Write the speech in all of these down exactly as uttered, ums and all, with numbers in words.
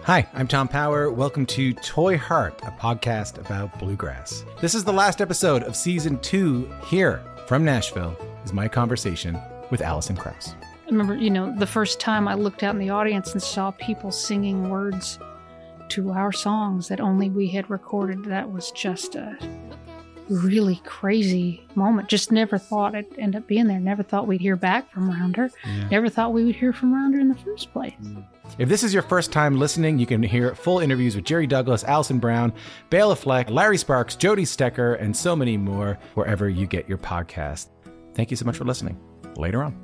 Hi, I'm Tom Power. Welcome to Toy Heart, a podcast about bluegrass. This is the last episode of season two. Here from Nashville is my conversation with Alison Krauss. I remember, you know, the first time I looked out in the audience and saw people singing words to our songs that only we had recorded. That was just a really crazy moment. Just never thought it'd end up being there. Never thought we'd hear back from Rounder. Yeah. Never thought we would hear from Rounder in the first place. If this is your first time listening, you can hear full interviews with Jerry Douglas, Alison Brown, Bela Fleck, Larry Sparks, Jody Stecker, and so many more wherever you get your podcast. Thank you so much for listening. Later on.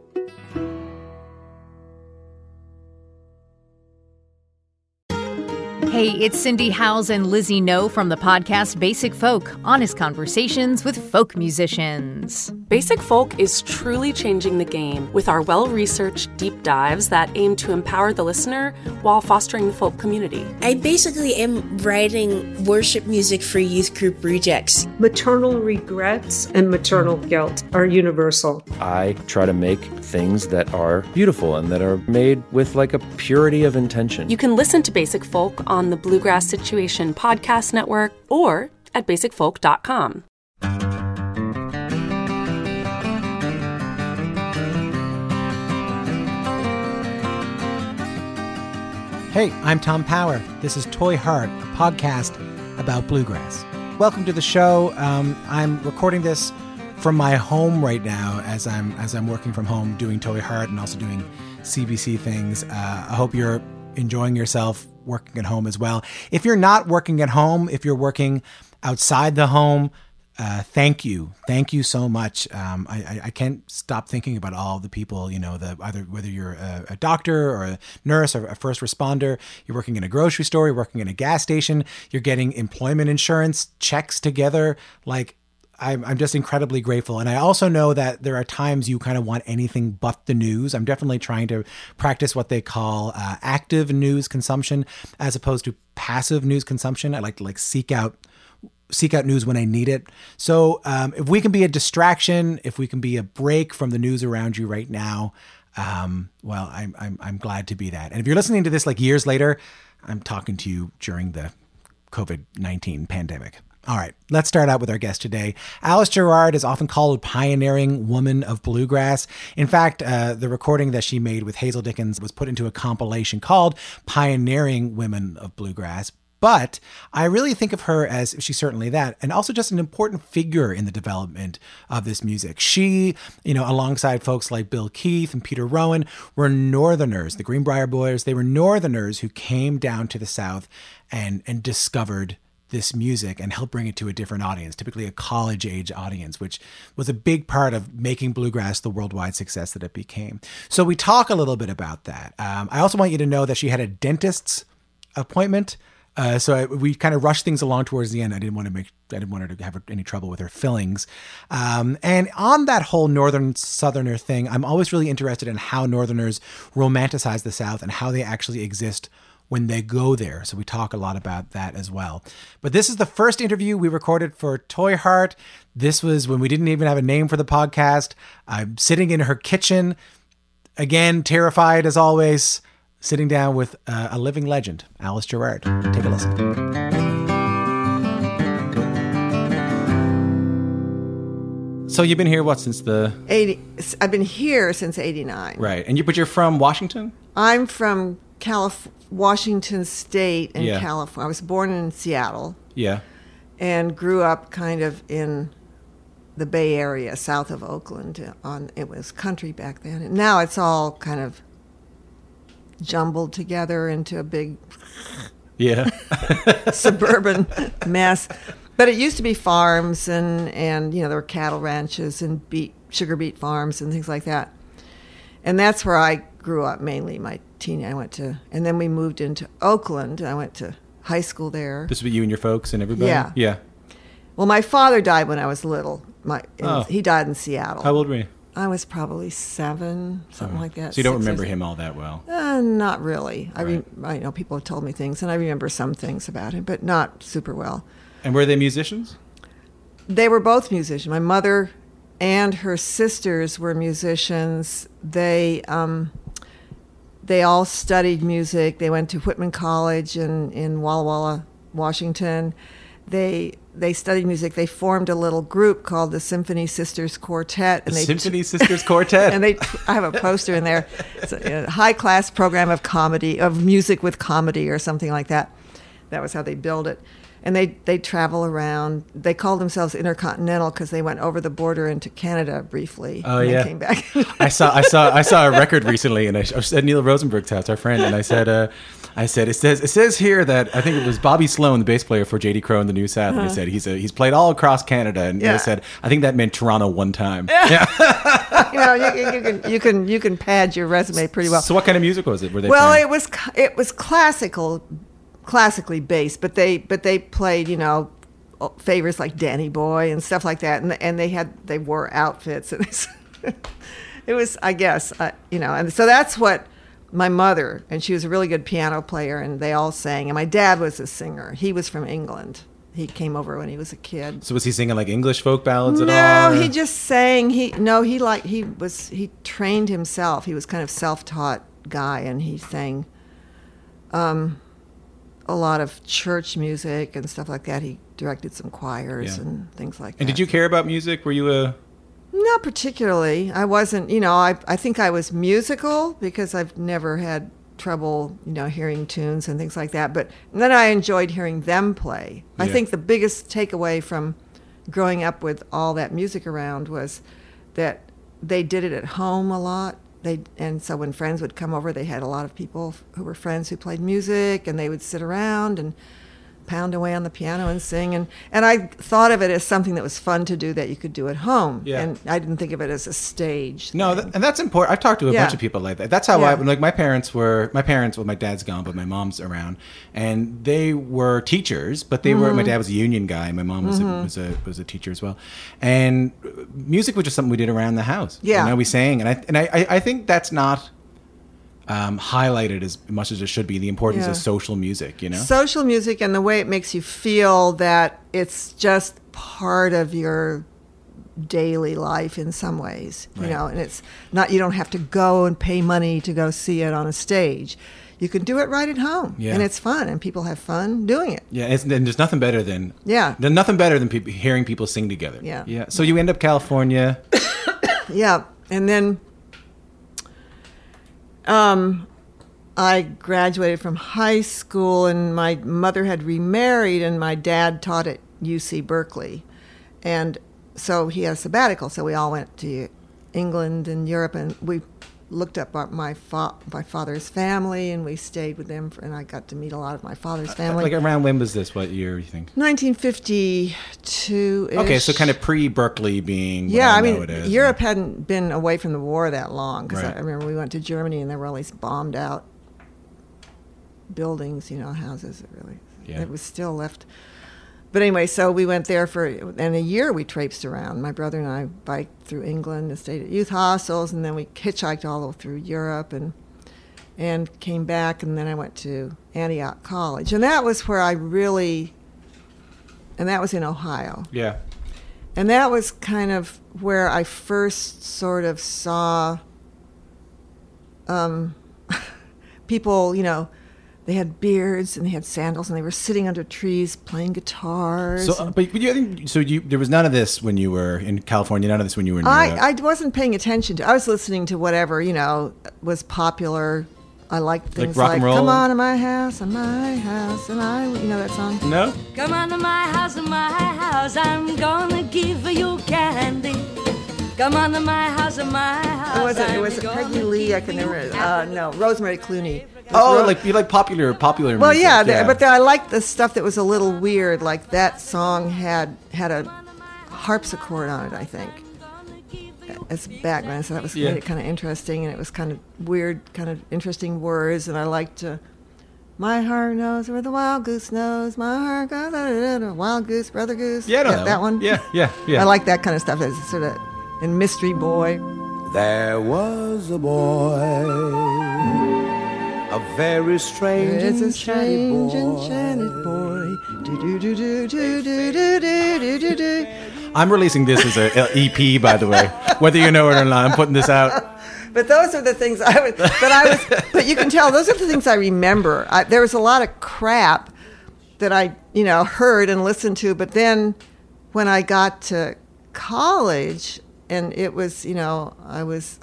Hey, it's Cindy Howes and Lizzie No from the podcast Basic Folk, honest conversations with folk musicians. Basic Folk is truly changing the game with our well-researched deep dives that aim to empower the listener while fostering the folk community. I basically am writing worship music for youth group rejects. Maternal regrets and maternal guilt are universal. I try to make things that are beautiful and that are made with like a purity of intention. You can listen to Basic Folk on the Bluegrass Situation Podcast Network or at basic folk dot com. Hey, I'm Tom Power. This is Toy Heart, a podcast about bluegrass. Welcome to the show. Um, I'm recording this from my home right now as I'm as I'm working from home doing Toy Heart and also doing C B C things. Uh, I hope you're enjoying yourself working at home as well. If you're not working at home, if you're working outside the home, uh, thank you. Thank you so much. Um, I, I, I can't stop thinking about all the people, you know, the either whether you're a, a doctor or a nurse or a first responder, you're working in a grocery store, you're working in a gas station, you're getting employment insurance checks together. Like, I'm, I'm just incredibly grateful. And I also know that there are times you kind of want anything but the news. I'm definitely trying to practice what they call uh, active news consumption as opposed to passive news consumption. I like to like seek out seek out news when I need it. So um, if we can be a distraction, if we can be a break from the news around you right now, um, well, I'm, I'm, I'm glad to be that. And if you're listening to this like years later, I'm talking to you during the covid nineteen pandemic. All right, let's start out with our guest today. Alice Gerrard is often called a pioneering woman of bluegrass. In fact, uh, the recording that she made with Hazel Dickens was put into a compilation called Pioneering Women of Bluegrass. But I really think of her as, she's certainly that, and also just an important figure in the development of this music. She, you know, alongside folks like Bill Keith and Peter Rowan, were Northerners, the Greenbrier Boys. They were Northerners who came down to the South and, and discovered this music and help bring it to a different audience, typically a college age audience, which was a big part of making bluegrass the worldwide success that it became. So we talk a little bit about that. Um, I also want you to know that she had a dentist's appointment. Uh, so I, we kind of rushed things along towards the end. I didn't want to make, I didn't want her to have any trouble with her fillings. Um, and on that whole Northern Southerner thing, I'm always really interested in how Northerners romanticize the South and how they actually exist when they go there. So we talk a lot about that as well. But this is the first interview we recorded for Toy Heart. This was when we didn't even have a name for the podcast. I'm sitting in her kitchen, again, terrified as always, sitting down with uh, a living legend, Alice Gerrard. Take a listen. So you've been here, what, since the... eighty I've been here since eighty-nine. Right. And you, but you're from Washington? I'm from Calif- Washington State in Yeah. California. I was born in Seattle. Yeah. And grew up kind of in the Bay Area, south of Oakland. On It was country back then. And now it's all kind of jumbled together into a big Yeah. suburban mess. But it used to be farms, and, and you know, there were cattle ranches and beet, sugar beet farms and things like that. And that's where I grew up mainly. My teen, I went to, and then we moved into Oakland. I went to high school there. This was you and your folks and everybody? Yeah. Yeah. Well, my father died when I was little. My Oh. He died in Seattle. How old were you? I was probably seven, something Oh. like that. So you don't six or remember seven. him all that well? Uh, not really. I Right. re- I know people have told me things, and I remember some things about him, but not super well. And were they musicians? They were both musicians. My mother and her sisters were musicians. They um, they all studied music. They went to Whitman College in, in Walla Walla, Washington. They they studied music. They formed a little group called the Symphony Sisters Quartet. And the they Symphony Sisters Quartet. And they, I have a poster in there. It's a, a high-class program of comedy, of music with comedy or something like that. That was how they billed it. And they they travel around. They called themselves Intercontinental because they went over the border into Canada briefly. Oh and yeah, they came back. I saw I saw I saw a record recently, and I, I was at Neil Rosenberg's house, our friend, and I said, uh, I said it says it says here that I think it was Bobby Sloan, the bass player for J D Crowe and the New South, uh-huh. and he said he's a, he's played all across Canada, and yeah. I said I think that meant Toronto one time. Yeah, yeah. you know, you, you can you can you can pad your resume pretty well. So what kind of music was it? Were they well, playing? it was it was classical. classically based, but they but they played, you know, favorites like Danny Boy and stuff like that, and and they had they wore outfits, and it was, I guess, uh, you know, and so that's what my mother, and she was a really good piano player, and they all sang, and my dad was a singer. He was from England. He came over when he was a kid. So was he singing like English folk ballads at no, all? No, he just sang. He no, he like he was he trained himself. He was kind of self-taught guy, and he sang. Um. a lot of church music and stuff like that. He directed some choirs yeah. and things like and that. And did you care about music? Were you a... Not particularly. I wasn't, you know, I I think I was musical because I've never had trouble, you know, hearing tunes and things like that. But then I enjoyed hearing them play. Yeah. I think the biggest takeaway from growing up with all that music around was that they did it at home a lot. They and so when friends would come over, they had a lot of people who were friends who played music, and they would sit around and pound away on the piano and sing. And, and I thought of it as something that was fun to do that you could do at home. Yeah. And I didn't think of it as a stage. No, th- and that's important. I've talked to a yeah. bunch of people like that. That's how yeah. I, like my parents were, my parents, well, my dad's gone, but my mom's around. And they were teachers, but they mm-hmm. were, my dad was a union guy. My mom was, mm-hmm. a, was, a, was a teacher as well. And music was just something we did around the house. Yeah. You know, we sang. And I, and I, I think that's not... Um, highlighted as much as it should be, the importance yeah. of social music, you know? Social music and the way it makes you feel that it's just part of your daily life in some ways, you right. know, and it's not, you don't have to go and pay money to go see it on a stage. You can do it right at home, yeah. and it's fun, and people have fun doing it. Yeah, it's, and there's nothing better than yeah, there's nothing better than pe- hearing people sing together. Yeah, yeah. So you end up California. yeah, and then um, I graduated from high school, and my mother had remarried, and my dad taught at U C Berkeley, and so he had a sabbatical. So we all went to England and Europe, and we looked up my fa- my father's family, and we stayed with them, for, and I got to meet a lot of my father's family. Like around when was this? What year you think? nineteen fifty-two-ish. Okay, so kind of pre-Berkeley being. Yeah, I, I mean, it is. Europe hadn't been away from the war that long, because right. I, I remember we went to Germany, and there were all these bombed out buildings, you know, houses. That really, yeah. It was still left. But anyway, so we went there for, and a year we traipsed around. My brother and I biked through England and stayed at youth hostels, and then we hitchhiked all through Europe and and came back, and then I went to Antioch College. And that was where I really, and that was in Ohio. Yeah. And that was kind of where I first sort of saw um, people, you know, they had beards and they had sandals and they were sitting under trees playing guitars. So, uh, but, but you, so you, there was none of this when you were in California. None of this when you were in Europe. I, I wasn't paying attention to. I was listening to whatever, you know, was popular. I liked things like rock like, and roll. "Come on to my house, on my house," and I, you know that song. No. Come on to my house, on my house. I'm gonna give you candy. Come on to my house, on my house. It wasn't. It was Peggy Lee. I can never. Uh, no, Rosemary Clooney. Oh, Ro- like you like popular, popular. Well, music. yeah, yeah. The, but the, I liked the stuff that was a little weird. Like that song had had a harpsichord on it, I think, as background. So that was yeah. made it kind of interesting, and it was kind of weird, kind of interesting words. And I liked. Uh, My heart knows where the wild goose knows. My heart goes, da, da, da, da, wild goose, brother goose. Yeah, I know yeah, that, that one. Yeah, yeah, yeah. I like that kind of stuff. As sort of in Mystery Boy. There was a boy, a very strange, There's a enchanted strange boy. enchanted boy. Do do do do do do do do do do. I'm releasing this as a E P, by the way, whether you know it or not. I'm putting this out. But those are the things I was. But I was. But you can tell those are the things I remember. I, there was a lot of crap that I, you know, heard and listened to. But then, when I got to college, and it was, you know, I was.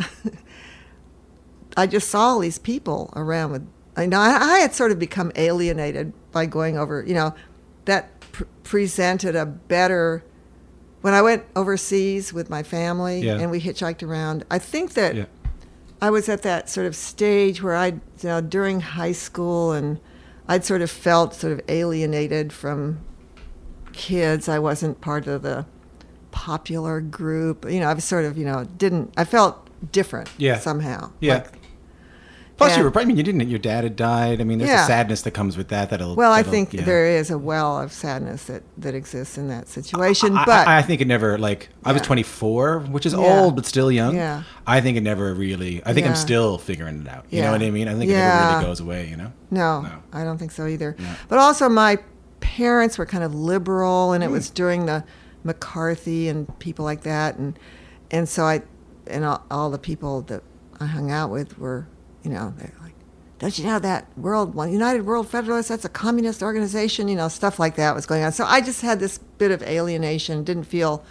I just saw all these people around with. I know I, I had sort of become alienated by going over. You know, that pr- presented a better. When I went overseas with my family yeah. and we hitchhiked around, I think that yeah. I was at that sort of stage where I, you know, during high school, and I'd sort of felt sort of alienated from kids. I wasn't part of the popular group. You know, I was sort of, you know, didn't, I felt different yeah. somehow. Yeah. Like, Plus, and, you were, I mean, you didn't, your dad had died. I mean, there's yeah. a sadness that comes with that. That'll. Well, that'll, I think yeah. there is a well of sadness that, that exists in that situation. I, but I, I think it never, like, I was Yeah. twenty-four, which is Yeah. old, but still young. Yeah. I think it never really, I think Yeah. I'm still figuring it out. You Yeah. know what I mean? I think it Yeah. never really goes away, you know? No, No. I don't think so either. No. But also, my parents were kind of liberal, and it Mm. was during the McCarthy and people like that, and and so I, and all, all the people that I hung out with were, you know, they're like, don't you know that World United World Federalists? That's a communist organization, you know, stuff like that was going on. So I just had this bit of alienation, didn't feel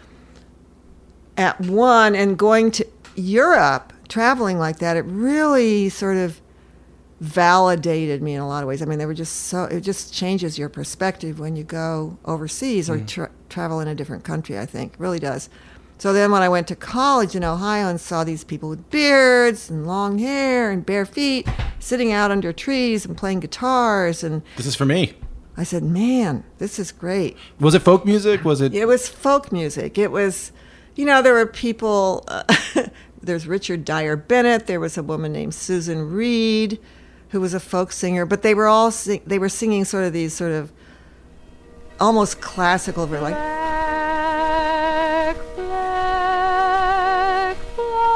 at one, and going to Europe, traveling like that, it really sort of validated me in a lot of ways. I mean, they were just so, it just changes your perspective when you go overseas or tra- travel in a different country, I think. It really does. So then when I went to college in Ohio and saw these people with beards and long hair and bare feet sitting out under trees and playing guitars, and This is for me. I said, man, this is great. Was it folk music? Was it? It was folk music. It was, you know, there were people, uh, there's Richard Dyer Bennett, there was a woman named Susan Reed, who was a folk singer, but they were all, sing- they were singing sort of these sort of almost classical, like, Black, black,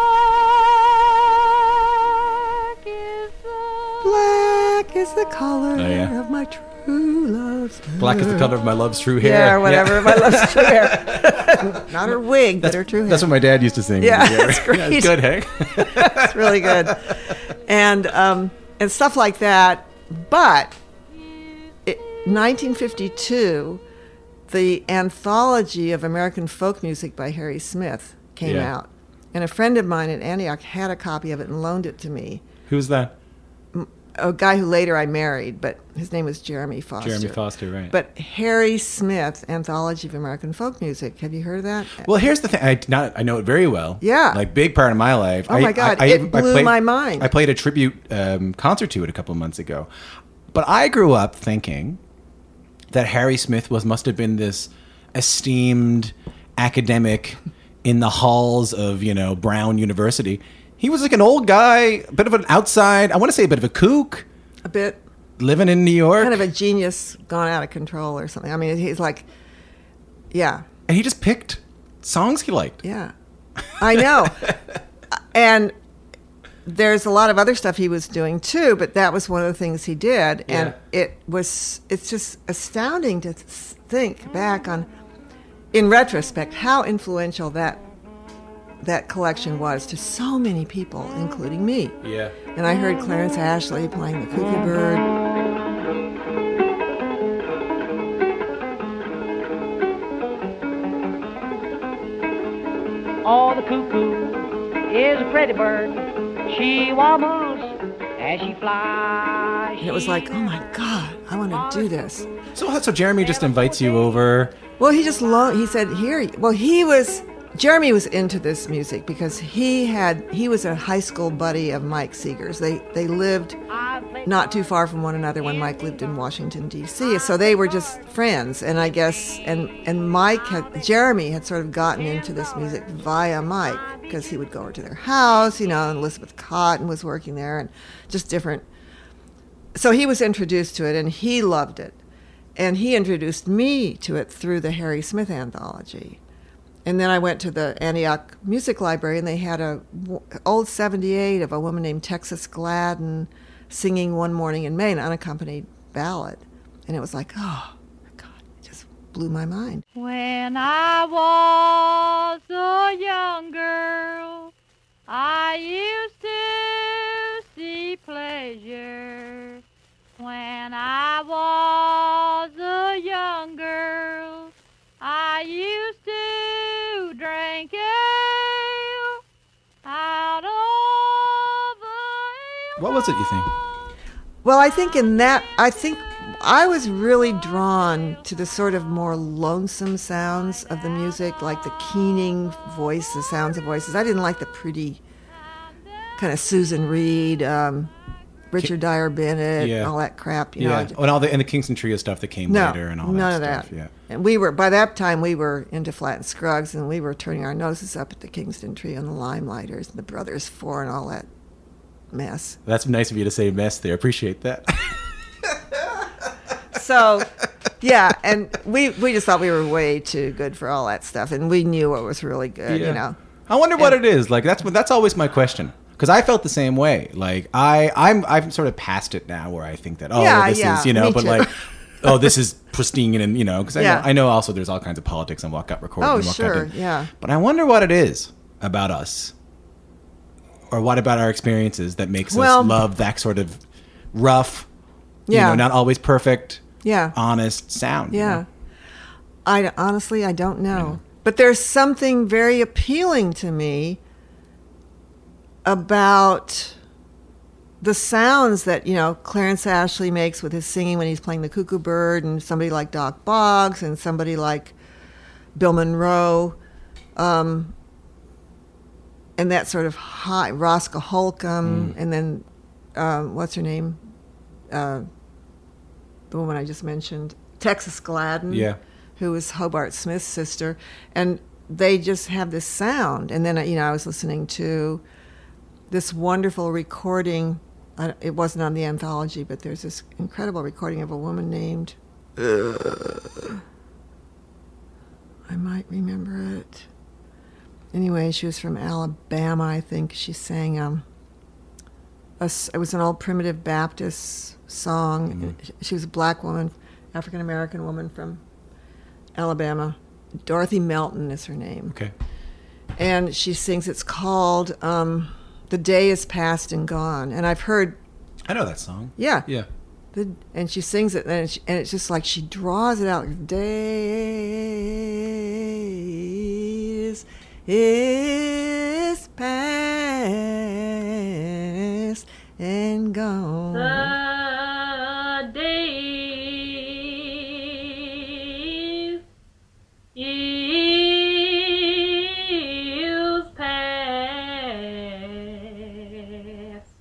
black is the black is the color Oh, yeah. of my true love's hair. Black is the color of my love's true hair. Yeah, or whatever, my love's true hair. Not her wig, That's, but her true hair. that's what my dad used to sing. Yeah, Yeah, that's great. Yeah, it's good, Hank. It's really good. And um, and stuff like that. But it, nineteen fifty-two, the anthology of American folk music by Harry Smith came Yeah. out. And a friend of mine at Antioch had a copy of it and loaned it to me. Who's that? A guy who later I married, but his name was Jeremy Foster. Jeremy Foster, right. But Harry Smith, Anthology of American Folk Music. Have you heard of that? Well, here's the thing. I not I know it very well. Yeah. Like, big part of my life. Oh, I, my God. I, I, It I blew played, my mind. I played a tribute um, concert to it a couple of months ago. But I grew up thinking that Harry Smith was must have been this esteemed academic in the halls of, you know, Brown University. He was like an old guy, a bit of an outside, I want to say a bit of a kook, A bit. living in New York. Kind of a genius gone out of control or something. I mean, he's like, yeah, And he just picked songs he liked. yeah. I know. And there's a lot of other stuff he was doing too, but that was one of the things he did. And Yeah. it was, it's just astounding to think back on, in retrospect, how influential that that collection was to so many people, including me. Yeah. And I heard Clarence Ashley playing the Cuckoo Bird. Oh, the cuckoo is a pretty bird. She wobbles as she flies. And it was like, oh my God, I want to do this. So, so Jeremy just invites you over. Well, he just lo- he said, here, well, he was, Jeremy was into this music because he had, he was a high school buddy of Mike Seeger's. They, they lived not too far from one another when Mike lived in Washington, D C So they were just friends. And I guess, and, and Mike had, Jeremy had sort of gotten into this music via Mike because he would go over to their house, you know, and Elizabeth Cotton was working there and just different. So he was introduced to it and he loved it. And he introduced me to it through the Harry Smith anthology. And then I went to the Antioch Music Library, and they had a w- old seventy-eight of a woman named Texas Gladden singing One Morning in May, an unaccompanied ballad. And it was like, oh, my God, it just blew my mind. When I was a young girl, I I used to see pleasure when I was a young girl. I used to drink ale out of a... What was it, you think? Well, I think in that, I think I was really drawn to the sort of more lonesome sounds of the music, like the keening voice, the sounds of voices. I didn't like the pretty kind of Susan Reed, um, Richard Dyer Bennett, Yeah. all that crap. You Yeah, know. and all the and the Kingston Trio stuff that came No, later and all none that of stuff. that. Yeah. And we were, by that time, we were into Flat and Scruggs, and we were turning our noses up at the Kingston Trio and the Limelighters and the Brothers Four and all that mess. That's nice of you to say mess there. Appreciate that. So, yeah, and we, we just thought we were way too good for all that stuff, and we knew what was really good, Yeah. you know. I wonder what And- it is. Like that's what that's always my question. Because I felt the same way. Like I, I'm, I'm sort of past it now, where I think that oh, Yeah, this yeah, is you know, me but too. like, oh, this is pristine, and you know, because I, Yeah. know, I know also there's all kinds of politics on what got recorded. Oh, and what sure, got yeah. But I wonder what it is about us, or what about our experiences that makes Well- us love that sort of rough, Yeah. you know, not always perfect, Yeah. honest sound. you Yeah. know? I honestly, I don't know. But there's something very appealing to me about the sounds that, you know, Clarence Ashley makes with his singing when he's playing the cuckoo bird, and somebody like Doc Boggs and somebody like Bill Monroe, um, and that sort of high, Roscoe Holcomb, Mm. and then, um, what's her name? Uh, the woman I just mentioned, Texas Gladden, Yeah. who was Hobart Smith's sister, and they just have this sound. And then, you know, I was listening to this wonderful recording. I, it wasn't on the anthology, but there's this incredible recording of a woman named, uh, I might remember it. Anyway, she was from Alabama, I think. She sang, um, a s it was an old primitive Baptist song. Mhm. She was a black woman, African-American woman from Alabama. Dorothy Melton is her name. Okay. And she sings, it's called um, The Day is Past and Gone. And I've heard... I know that song. Yeah. Yeah. The, and she sings it, and, she, and it's just like she draws it out. The day is, is past and gone. The day is past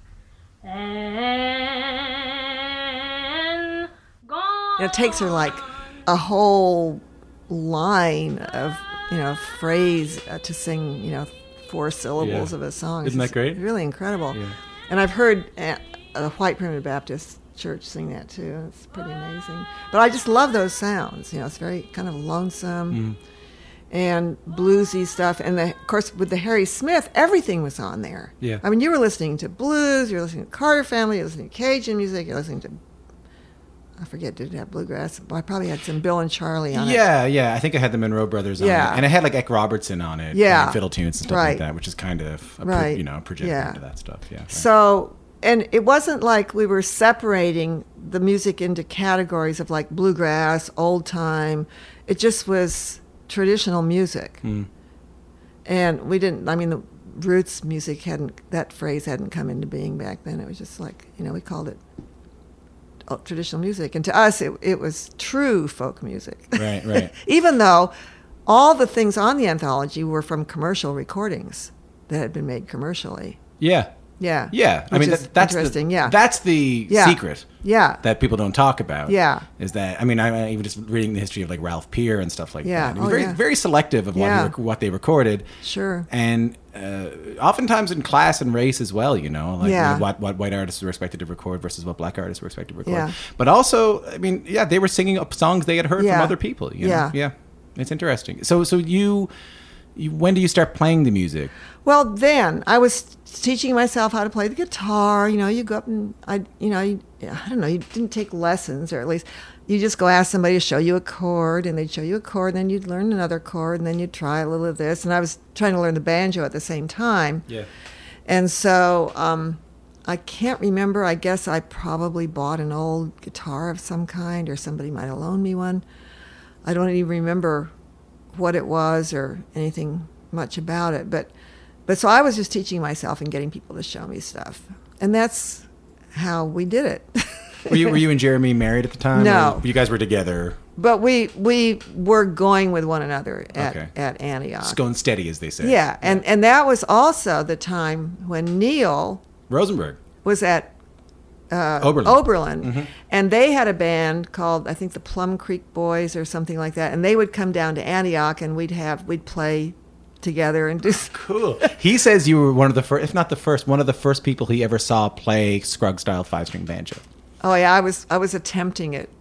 and gone. And it takes her like a whole line of, you know, phrase uh, to sing, you know, four syllables Yeah. of a song. Isn't It's that great? Really incredible. Yeah. And I've heard at a white primitive Baptist church sing that too. It's pretty amazing. But I just love those sounds. You know, it's very kind of lonesome Mm. and bluesy stuff. And the, of course, with the Harry Smith, everything was on there. Yeah. I mean, you were listening to blues, you were listening to Carter Family, you were listening to Cajun music, you were listening to, I forget, did it have bluegrass? Well, I probably had some Bill and Charlie on it. Yeah, yeah. I think I had the Monroe Brothers on Yeah. it. And I had like Eck Robertson on it. Yeah. And fiddle tunes and stuff Right. like that, which is kind of, a pro- Right. you know, projecting Yeah. into that stuff. Yeah. right. So, and it wasn't like we were separating the music into categories of like bluegrass, old time. It just was traditional music. Mm. And we didn't, I mean, the roots music hadn't, that phrase hadn't come into being back then. It was just like, you know, we called it uh, traditional music. And to us, it, it was true folk music. Right, right. Even though all the things on the anthology were from commercial recordings that had been made commercially. Yeah. Yeah. Yeah. I Which mean, is that, that's interesting. the, yeah. That's the Yeah. secret. Yeah. That people don't talk about. Yeah. Is that, I mean, I, I even just reading the history of like Ralph Peer and stuff like Yeah. that. He was Oh, very, yeah. very selective of what, Yeah. he rec- what they recorded. Sure. And uh, oftentimes in class and race as well, you know, like Yeah. what, what white artists were expected to record versus what black artists were expected to record. Yeah. But also, I mean, yeah, they were singing up songs they had heard Yeah. from other people. You know? Yeah. Yeah. It's interesting. So, so you, you, when do you start playing the music? Well, then I was teaching myself how to play the guitar. You know, you go up and I, you know, you, I don't know, you didn't take lessons, or at least you just go ask somebody to show you a chord, and they'd show you a chord, and then you'd learn another chord, and then you'd try a little of this. And I was trying to learn the banjo at the same time. Yeah. And so um, I can't remember. I guess I probably bought an old guitar of some kind, or somebody might have loaned me one. I don't even remember what it was or anything much about it. But, but so I was just teaching myself and getting people to show me stuff. And that's how we did it. Were you, were you and Jeremy married at the time? No. Or you guys were together? But we we were going with one another at, Okay. at Antioch. Just going steady, as they say. Yeah, and, and that was also the time when Neil Rosenberg was at uh, Oberlin. Oberlin, Mhm. and they had a band called, I think, the Plum Creek Boys or something like that, and they would come down to Antioch, and we'd have we'd play together and do. Cool. He says you were one of the first, if not the first, one of the first people he ever saw play Scruggs style five string banjo. Oh yeah, I was I was attempting it.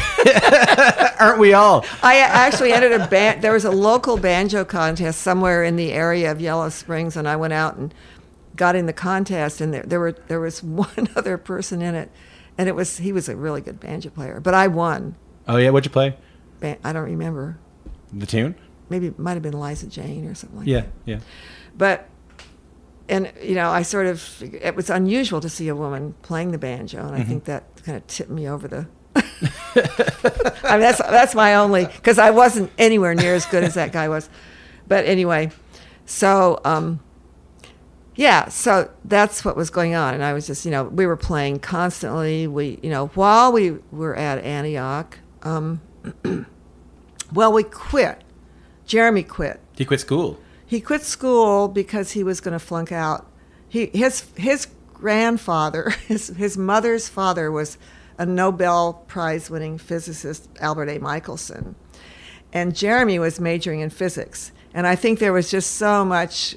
Aren't we all? I actually entered a band. There was a local banjo contest somewhere in the area of Yellow Springs, and I went out and got in the contest. And there, there were there was one other person in it, and it was he was a really good banjo player. But I won. Oh yeah, what'd you play? Ban- I don't remember. The tune? Maybe it might have been Liza Jane or something like Yeah, that. yeah. But and you know, I sort of it was unusual to see a woman playing the banjo, and I Mhm. think that kind of tipped me over the. I mean, that's that's my only, because I wasn't anywhere near as good as that guy was. But anyway, so um, yeah, so that's what was going on, and I was just, you know, we were playing constantly. We, you know, while we were at Antioch, um, well, we quit. Jeremy quit. He quit school. He quit school because he was going to flunk out. He his his grandfather, his his mother's father was a Nobel Prize winning physicist, Albert A. Michelson. And Jeremy was majoring in physics. And I think there was just so much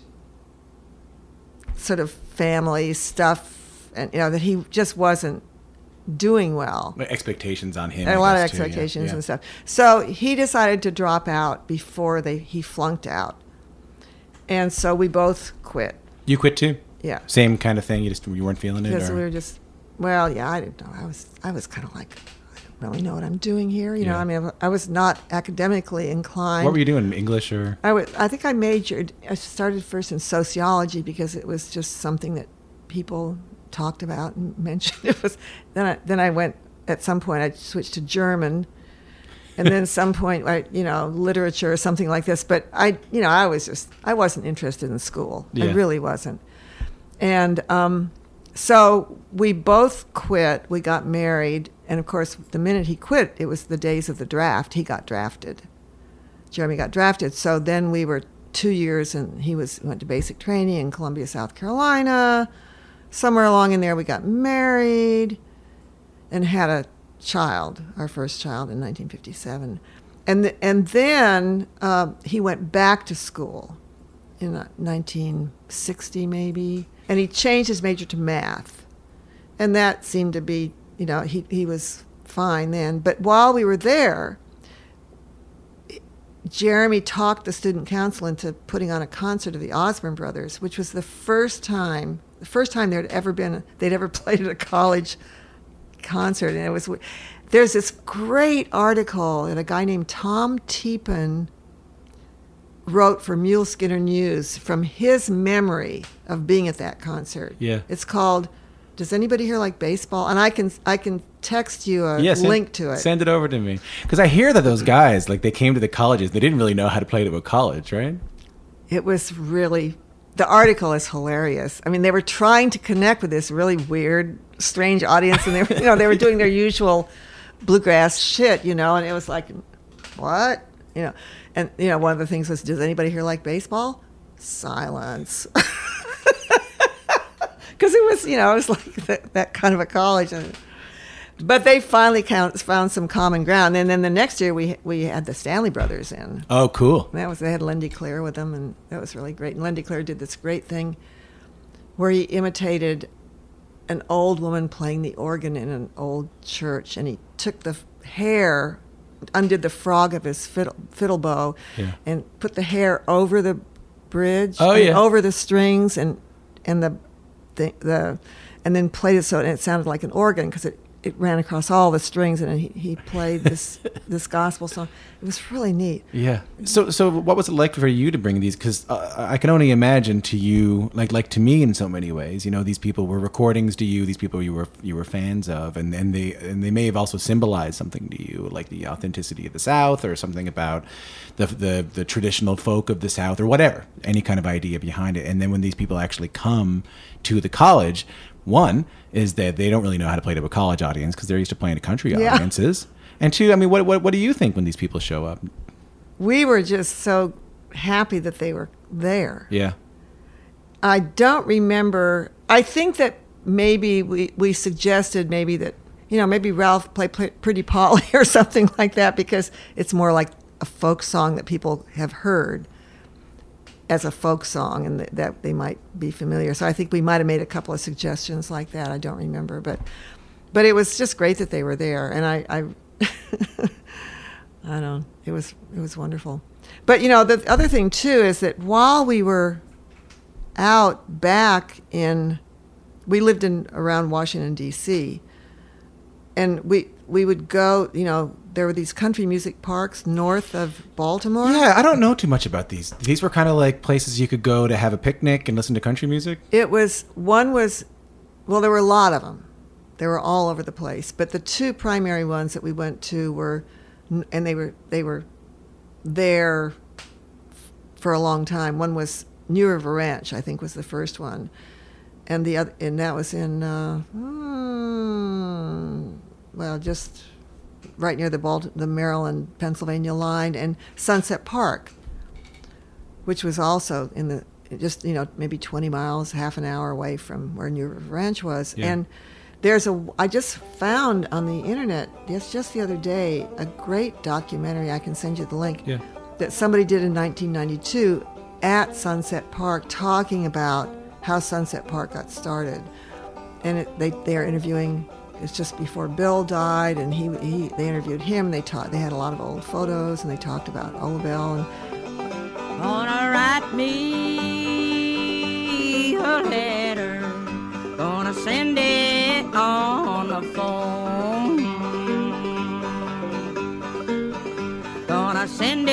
sort of family stuff, and you know, that he just wasn't doing well. Expectations on him. And a I lot of guess, too, yeah. expectations Yeah. and stuff. So he decided to drop out before they he flunked out. And so we both quit. You quit too? Yeah. Same kind of thing. You just you weren't feeling it. Because or? we were just, well, yeah, I didn't know. I was, I was kind of like, I don't really know what I'm doing here. You know, Yeah. I mean, I was not academically inclined. What were you doing? English or? I would, I think I majored. I started first in sociology because it was just something that people talked about and mentioned. It was then I then I went at some point. I switched to German, and then at some point, I, you know, literature or something like this. But I, you know, I was just I wasn't interested in school. Yeah. I really wasn't. And um, so we both quit. We got married, and of course, the minute he quit, it was the days of the draft. He got drafted. Jeremy got drafted. So then we were two years, and he was went to basic training in Columbia, South Carolina. Somewhere along in there, we got married and had a child, our first child, in nineteen fifty-seven. And th- and then uh, he went back to school in uh, nineteen sixty, maybe. And he changed his major to math. And that seemed to be, you know, he, he was fine then. But while we were there, Jeremy talked the student council into putting on a concert of the Osborne Brothers, which was the first time, the first time there'd ever been, they'd ever played at a college concert. And it was, there's this great article that a guy named Tom Teepan wrote for Mule Skinner News from his memory of being at that concert. Yeah. It's called, Does Anybody Here Like Baseball? And I can I can text you a Yeah, send- link to it. Send it over to me. Because I hear that those guys, like, they came to the colleges. They didn't really know how to play to a college, right? It was really, the article is hilarious. I mean, they were trying to connect with this really weird, strange audience, and they were, you know, they were doing their usual bluegrass shit, you know, and it was like, what? You know, and, you know, one of the things was, does anybody here like baseball? Silence. Because it was, you know, it was like that, that kind of a college. And, but they finally count, found some common ground. And then the next year we we had the Stanley Brothers in. Oh, cool. And that was, they had Lindy Clare with them, and that was really great. And Lindy Clare did this great thing where he imitated an old woman playing the organ in an old church, and he took the f- hair, undid the frog of his fiddle, fiddle bow, Yeah. and put the hair over the bridge, Oh, and yeah. over the strings, and and the, the the and then played it so it sounded like an organ, because it it ran across all the strings, and he, he played this this gospel song. It was really neat. Yeah. So so what was it like for you to bring these? Because uh, I can only imagine to you, like like to me in so many ways, you know, these people were recordings to you, these people you were you were fans of, and, and they and they may have also symbolized something to you, like the authenticity of the South, or something about the the the traditional folk of the South, or whatever, any kind of idea behind it. And then when these people actually come to the college, one is that they don't really know how to play to a college audience because they're used to playing to country Yeah. audiences. And two, I mean, what, what what do you think when these people show up? We were just so happy that they were there. Yeah. I don't remember. I think that maybe we, we suggested maybe that, you know, maybe Ralph play, play Pretty Polly or something like that, because it's more like a folk song that people have heard as a folk song, and th- that they might be familiar. So I think we might have made a couple of suggestions like that. I don't remember, but but it was just great that they were there, and I I, I don't know, it was it was wonderful. But you know, the other thing too is that while we were out back in, we lived in around Washington D C, and we we would go, you know, there were these country music parks north of Baltimore. Yeah, I don't know too much about these. These were kind of like places you could go to have a picnic and listen to country music? It was, one was, well, there were a lot of them. They were all over the place. But the two primary ones that we went to were, and they were they were there for a long time. One was New River Ranch, I think was the first one. And the other, and that was in, uh, hmm, well, just right near the Balt- the Maryland, Pennsylvania line, and Sunset Park, which was also in the, just, you know, maybe twenty miles, half an hour away from where New River Ranch was. Yeah. And there's a, I just found on the internet, just, just the other day, a great documentary, I can send you the link, Yeah. that somebody did in nineteen ninety-two at Sunset Park, talking about how Sunset Park got started. And it, they, they're interviewing, it's just before Bill died, and he, he they interviewed him. They taught, they had a lot of old photos, and they talked about Ola Bell. And Gonna write me a letter, gonna send it on the phone, gonna send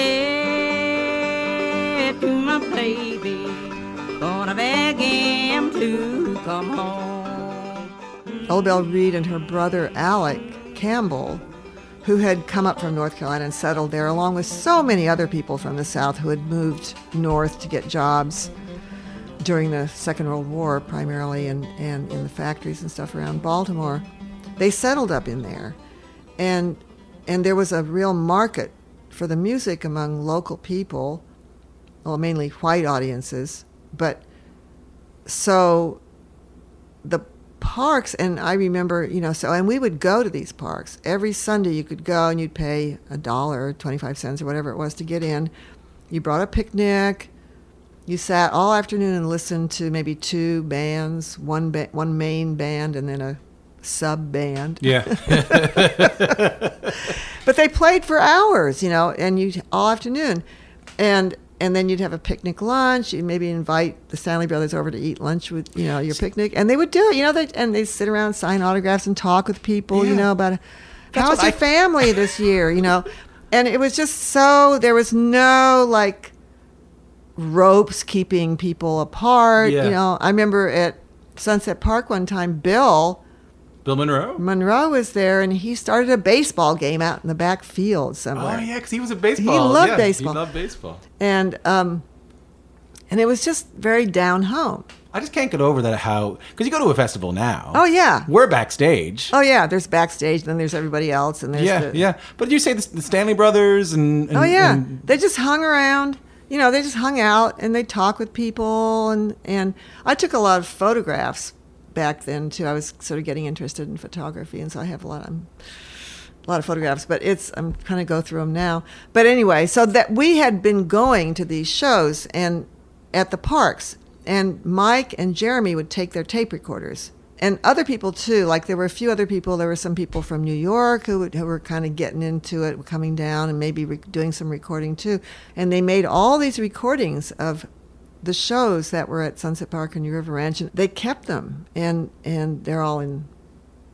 it to my baby, gonna beg him to come home. Ola Belle Reed and her brother Alec Campbell, who had come up from North Carolina and settled there, along with so many other people from the South who had moved north to get jobs during the Second World War, primarily, and, and in the factories and stuff around Baltimore. They settled up in there, and and there was a real market for the music among local people, well, mainly white audiences. But so the parks, and I remember, you know, so, and we would go to these parks. Every Sunday you could go and you'd pay a dollar, twenty-five cents or whatever it was to get in. You brought a picnic. You sat all afternoon and listened to maybe two bands, one ba- one main band and then a sub band. Yeah. But they played for hours, you know, and you all afternoon. And and then you'd have a picnic lunch. You'd maybe invite the Stanley Brothers over to eat lunch with, you know, your picnic. And they would do it, you know, they, and they'd sit around, sign autographs and talk with people, Yeah. you know, about That's how's what your I- family this year, you know. And it was just so, there was no, like, ropes keeping people apart. Yeah. You know, I remember at Sunset Park one time, Bill Bill Monroe? Monroe was there, and he started a baseball game out in the back field somewhere. Oh, yeah, because he was a baseball. He loved yeah, baseball. He loved baseball. And um, and it was just very down home. I just can't get over that, how, because you go to a festival now. Oh, yeah. We're backstage. Oh, yeah, there's backstage, then there's everybody else, and there's yeah, the... yeah. But you say the, the Stanley Brothers and, and Oh, yeah. and- They just hung around. You know, they just hung out, and they talked with people, and, and I took a lot of photographs back then, too. I was sort of getting interested in photography, and so I have a lot of... a lot of photographs, but it's, I'm trying to go through them now. But anyway, so that we had been going to these shows and at the parks, and Mike and Jeremy would take their tape recorders, and other people too. Like there were a few other people. There were some people from New York who, would, who were kind of getting into it, coming down and maybe re- doing some recording too. And they made all these recordings of the shows that were at Sunset Park and New River Ranch, and they kept them, and and they're all in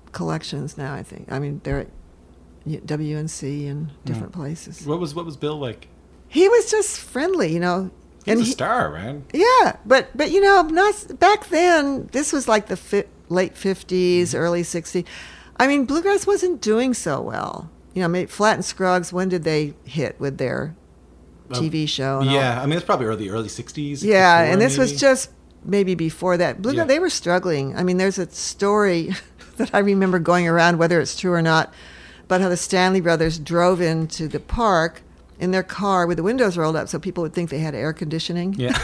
collections now, I think. I mean, they're at W N C and different Mm. places. What was what was Bill like? He was just friendly, you know. He's and a he- star, right? Yeah, but but you know, not back then. This was like the fi- late fifties, Mm-hmm. early sixties. I mean, bluegrass wasn't doing so well. You know, maybe Flat and Scruggs. When did they hit with their T V show? And all? Yeah, I mean it's probably early early sixties. Yeah, and this was just maybe before that. Bluegrass, Yeah. they were struggling. I mean, there's a story that I remember going around, whether it's true or not, about how the Stanley Brothers drove into the park in their car with the windows rolled up so people would think they had air conditioning. Yeah.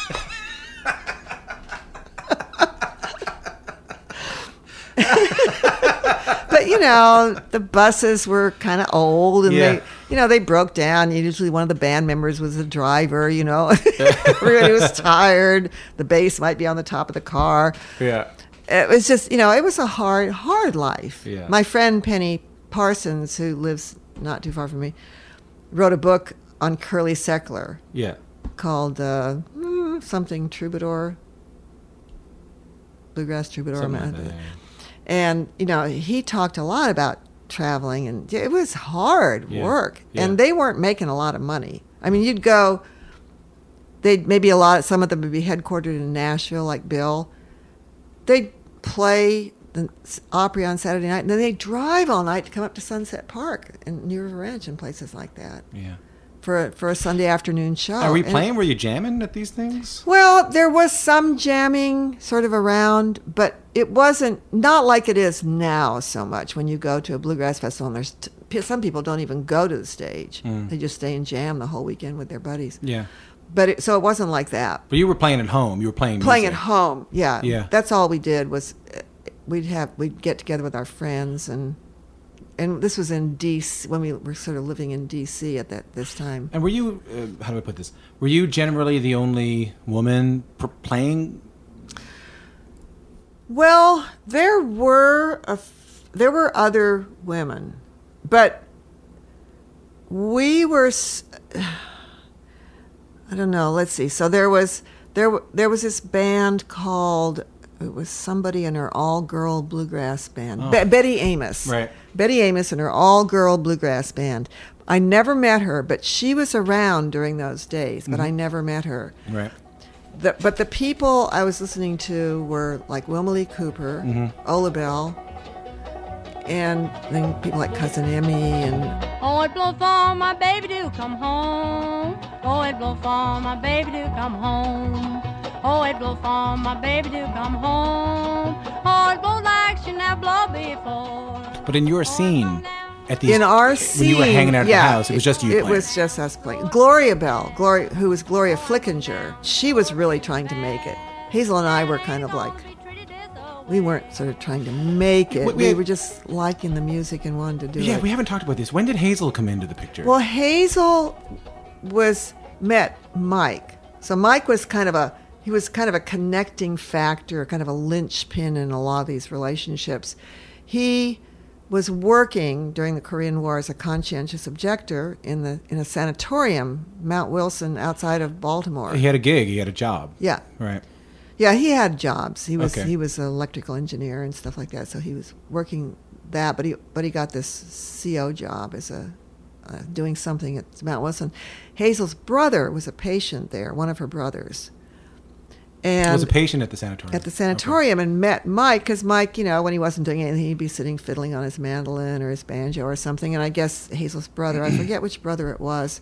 But, you know, the buses were kind of old and Yeah. they, you know, they broke down. Usually one of the band members was the driver, you know. Everybody was tired. The bass might be on the top of the car. Yeah. It was just, you know, it was a hard, hard life. Yeah. My friend Penny Parsons, who lives not too far from me, wrote a book on Curly Seckler Yeah. called uh, mm, something Troubadour, Bluegrass Troubadour. Something like that, yeah. And, you know, he talked a lot about traveling, and it was hard Yeah. work. Yeah. And they weren't making a lot of money. I mean, you'd go, they'd maybe a lot, some of them would be headquartered in Nashville, like Bill. They'd play the Opry on Saturday night, and then they'd drive all night to come up to Sunset Park and New River Ranch and places like that Yeah. for a, for a Sunday afternoon show. Are we And- playing? Were you jamming at these things? Well, there was some jamming sort of around, but it wasn't not like it is now so much when you go to a bluegrass festival and there's t- some people don't even go to the stage. Mm. They just stay and jam the whole weekend with their buddies. Yeah. But it, so it wasn't like that. But you were playing at home. You were playing Playing music. at home, yeah. Yeah. That's all we did was uh, we'd have we'd get together with our friends and and this was in D C when we were sort of living in D C at that this time. And were you? Uh, how do I put this? Were you generally the only woman pr- playing? Well, there were a f- there were other women, but we were. s- I don't know. Let's see. So there was there w- there was this band called it was somebody in her all girl bluegrass band. Oh. Be- Betty Amos. Right. Betty Amos and her all girl bluegrass band. I never met her, but she was around during those days. But Mhm. I never met her. Right. The, but the people I was listening to were like Wilma Lee Cooper, Mhm. Ola Bell, and then people like Cousin Emmy and Oh, it blow for my baby to come home. Oh, it blow for my baby to come home. Oh, it blow for my baby to come home. Oh, it blow like she never blow before. But in your scene, at these in our when scene, you were hanging out at yeah, the house, it was just you It playing. was just us playing. Gloria Bell, Gloria, who was Gloria Flickinger, she was really trying to make it. Hazel and I were kind of like, we weren't sort of trying to make it. Wait, we wait. were just liking the music and wanted to do yeah, it. we haven't talked about this. When did Hazel come into the picture? Well, Hazel was met Mike. So Mike was kind of a he was kind of a connecting factor, kind of a linchpin in a lot of these relationships. He was working during the Korean War as a conscientious objector in the in a sanatorium, Mount Wilson, outside of Baltimore. he had a gig. He had a job. Yeah. Right. Yeah, he had jobs. He was Okay. he was an electrical engineer and stuff like that. So he was working that, but he but he got this C O job as a uh, doing something at Mount Wilson. Hazel's brother was a patient there, one of her brothers, and was a patient at the sanatorium. at the sanatorium and met Mike because Mike, you know, when he wasn't doing anything, he'd be sitting fiddling on his mandolin or his banjo or something. And I guess Hazel's brother, I forget which brother it was,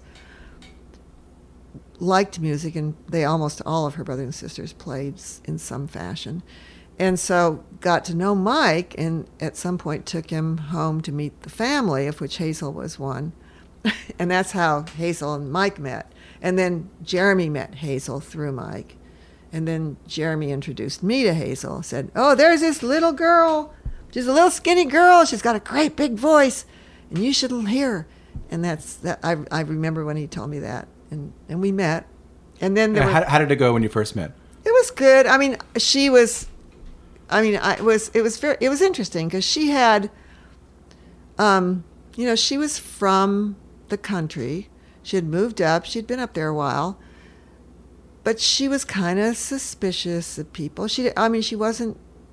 liked music, and they almost all of her brothers and sisters played s- in some fashion. And so got to know Mike, and at some point took him home to meet the family, of which Hazel was one. And that's how Hazel and Mike met. And then Jeremy met Hazel through Mike. And then Jeremy introduced me to Hazel, said, oh, there's this little girl. She's a little skinny girl. She's got a great big voice, and you should hear her. And that's that. I, I remember when he told me that. And, and we met. And then there And were, how, how did it go when you first met? it was good. I mean, she was, I mean, I it was, it was very, it was interesting because she had, um, you know, she was from the country. She had moved up. She'd been up there a while. But she was kind of suspicious of people. She, I mean, she wasn't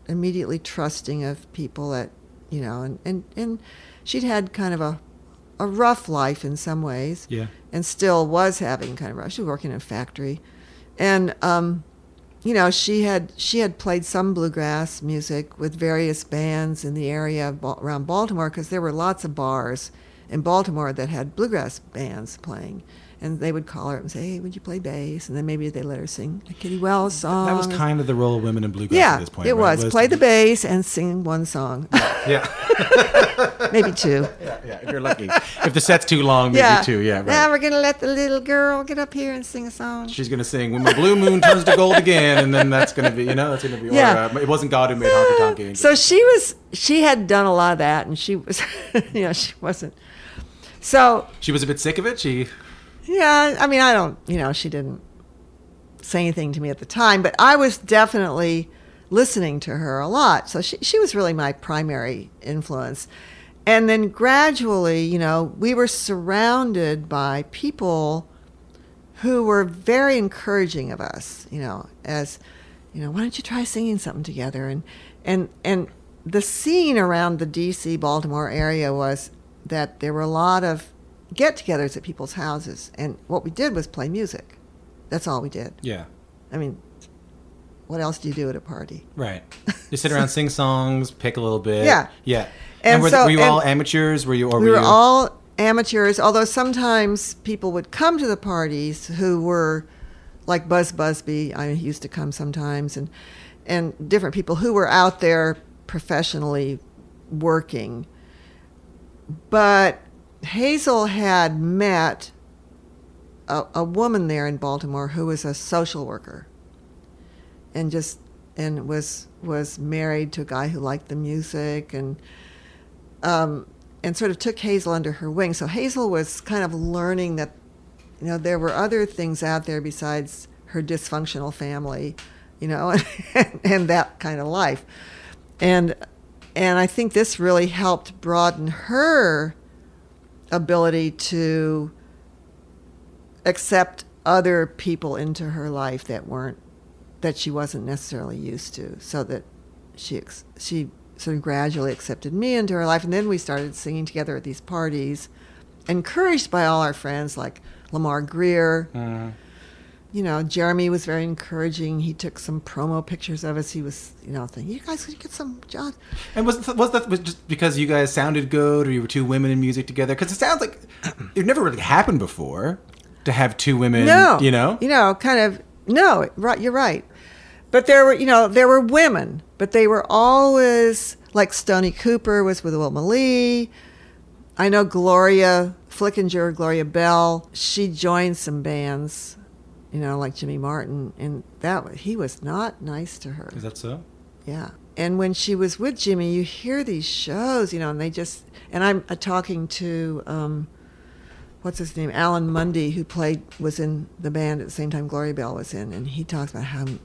immediately trusting of people that, you know, and, and, and she'd had kind of a a rough life in some ways. Yeah. And still was having kind of rough. She was working in a factory. And, um, you know, she had she had played some bluegrass music with various bands in the area of Ba- around Baltimore, because there were lots of bars in Baltimore that had bluegrass bands playing. And they would call her up and say, hey, would you play bass? And then maybe they let her sing a Kitty Wells song. That was kind of the role of women in bluegrass yeah, at this point, it right? was. It was play the bass and sing one song. Yeah. Maybe two. Yeah, yeah, if you're lucky. If the set's too long, maybe yeah. two, yeah, right. Now we're going to let the little girl get up here and sing a song. She's going to sing When My Blue Moon Turns to Gold Again, and then that's going to be, you know, that's going to be, yeah. or uh, It Wasn't God Who Made Honky Tonk Angels. So she was, she had done a lot of that, and she was, you know, she wasn't. So. She was a bit sick of it? She. Yeah, I mean, I don't, you know, she didn't say anything to me at the time, but I was definitely listening to her a lot. So she, she was really my primary influence. And then gradually, you know, we were surrounded by people who were very encouraging of us, you know, as, you know, why don't you try singing something together? And, and, and the scene around the D C Baltimore area was that there were a lot of get-togethers at people's houses, and what we did was play music. That's all we did. Yeah. I mean, what else do you do at a party? Right. You sit around, sing songs, pick a little bit. Yeah. Yeah. And, and were, so, were you and all amateurs? Were you? Or we were, were you... all amateurs, although sometimes people would come to the parties who were, like Buzz Busby, I mean, he used to come sometimes, and and different people who were out there professionally working. But Hazel had met a, a woman there in Baltimore who was a social worker, and just and was was married to a guy who liked the music, and um, and sort of took Hazel under her wing. So Hazel was kind of learning that, you know, there were other things out there besides her dysfunctional family, you know, and, and that kind of life, and and I think this really helped broaden her ability to accept other people into her life that weren't, that she wasn't necessarily used to, so that she she sort of gradually accepted me into her life. And then we started singing together at these parties, encouraged by all our friends like Lamar Greer. Mm-hmm. You know, Jeremy was very encouraging. He took some promo pictures of us. He was, you know, thinking, you guys could get some jobs. And was was that was just because you guys sounded good, or you were two women in music together? Because it sounds like it never really happened before to have two women. No, you know, you know, kind of no. Right, you're right. But there were, you know, there were women, but they were always like Stoney Cooper was with Wilma Lee. I know Gloria Flickinger, Gloria Bell. She joined some bands. You know, like Jimmy Martin, and that he was not nice to her. Is that so? Yeah. And when she was with Jimmy, you hear these shows, you know, and they just, and I'm uh, talking to, um, what's his name, Alan Mundy, who played, was in the band at the same time Gloria Bell was in, and he talks about how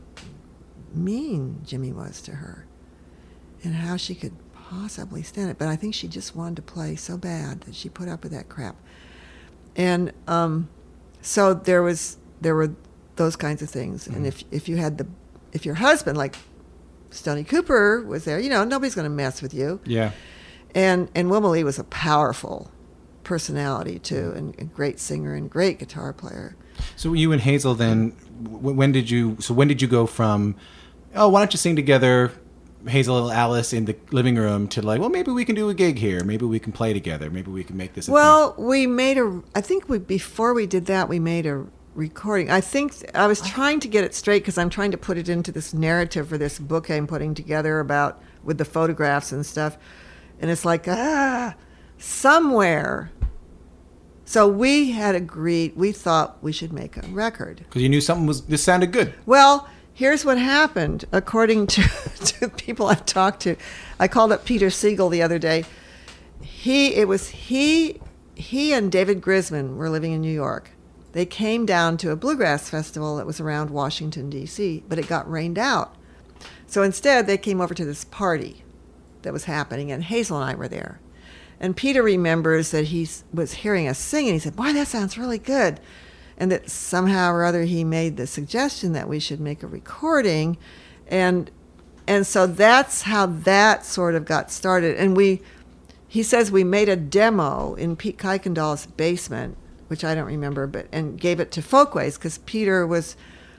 mean Jimmy was to her, and how she could possibly stand it. But I think she just wanted to play so bad that she put up with that crap. And um, so there was, there were those kinds of things. Mm-hmm. And if if you had the, if your husband, like Stoney Cooper was there, you know, nobody's going to mess with you. Yeah. And and Wilma Lee was a powerful personality too, and a great singer and great guitar player. So you and Hazel then, when did you, so when did you go from, oh, why don't you sing together, Hazel and Alice in the living room, to like, well, maybe we can do a gig here. Maybe we can play together. Maybe we can make this a well, thing. we made a, I think we, before we did that, we made a recording. I think I was trying to get it straight because I'm trying to put it into this narrative for this book I'm putting together about with the photographs and stuff. And it's like, ah, somewhere. So we had agreed, we thought we should make a record. Because you knew something was, this sounded good. Well, here's what happened. According to, to people I've talked to, I called up Peter Siegel the other day. He, it was he, he and David Grisman were living in New York. They came down to a bluegrass festival that was around Washington, D C, but it got rained out. So instead, they came over to this party that was happening, and Hazel and I were there. And Peter remembers that he was hearing us sing, and he said, boy, that sounds really good. And that somehow or other he made the suggestion that we should make a recording. And and so that's how that sort of got started. And we, he says we made a demo in Pete Kuykendall's basement, which I don't remember, but and gave it to Folkways because Peter was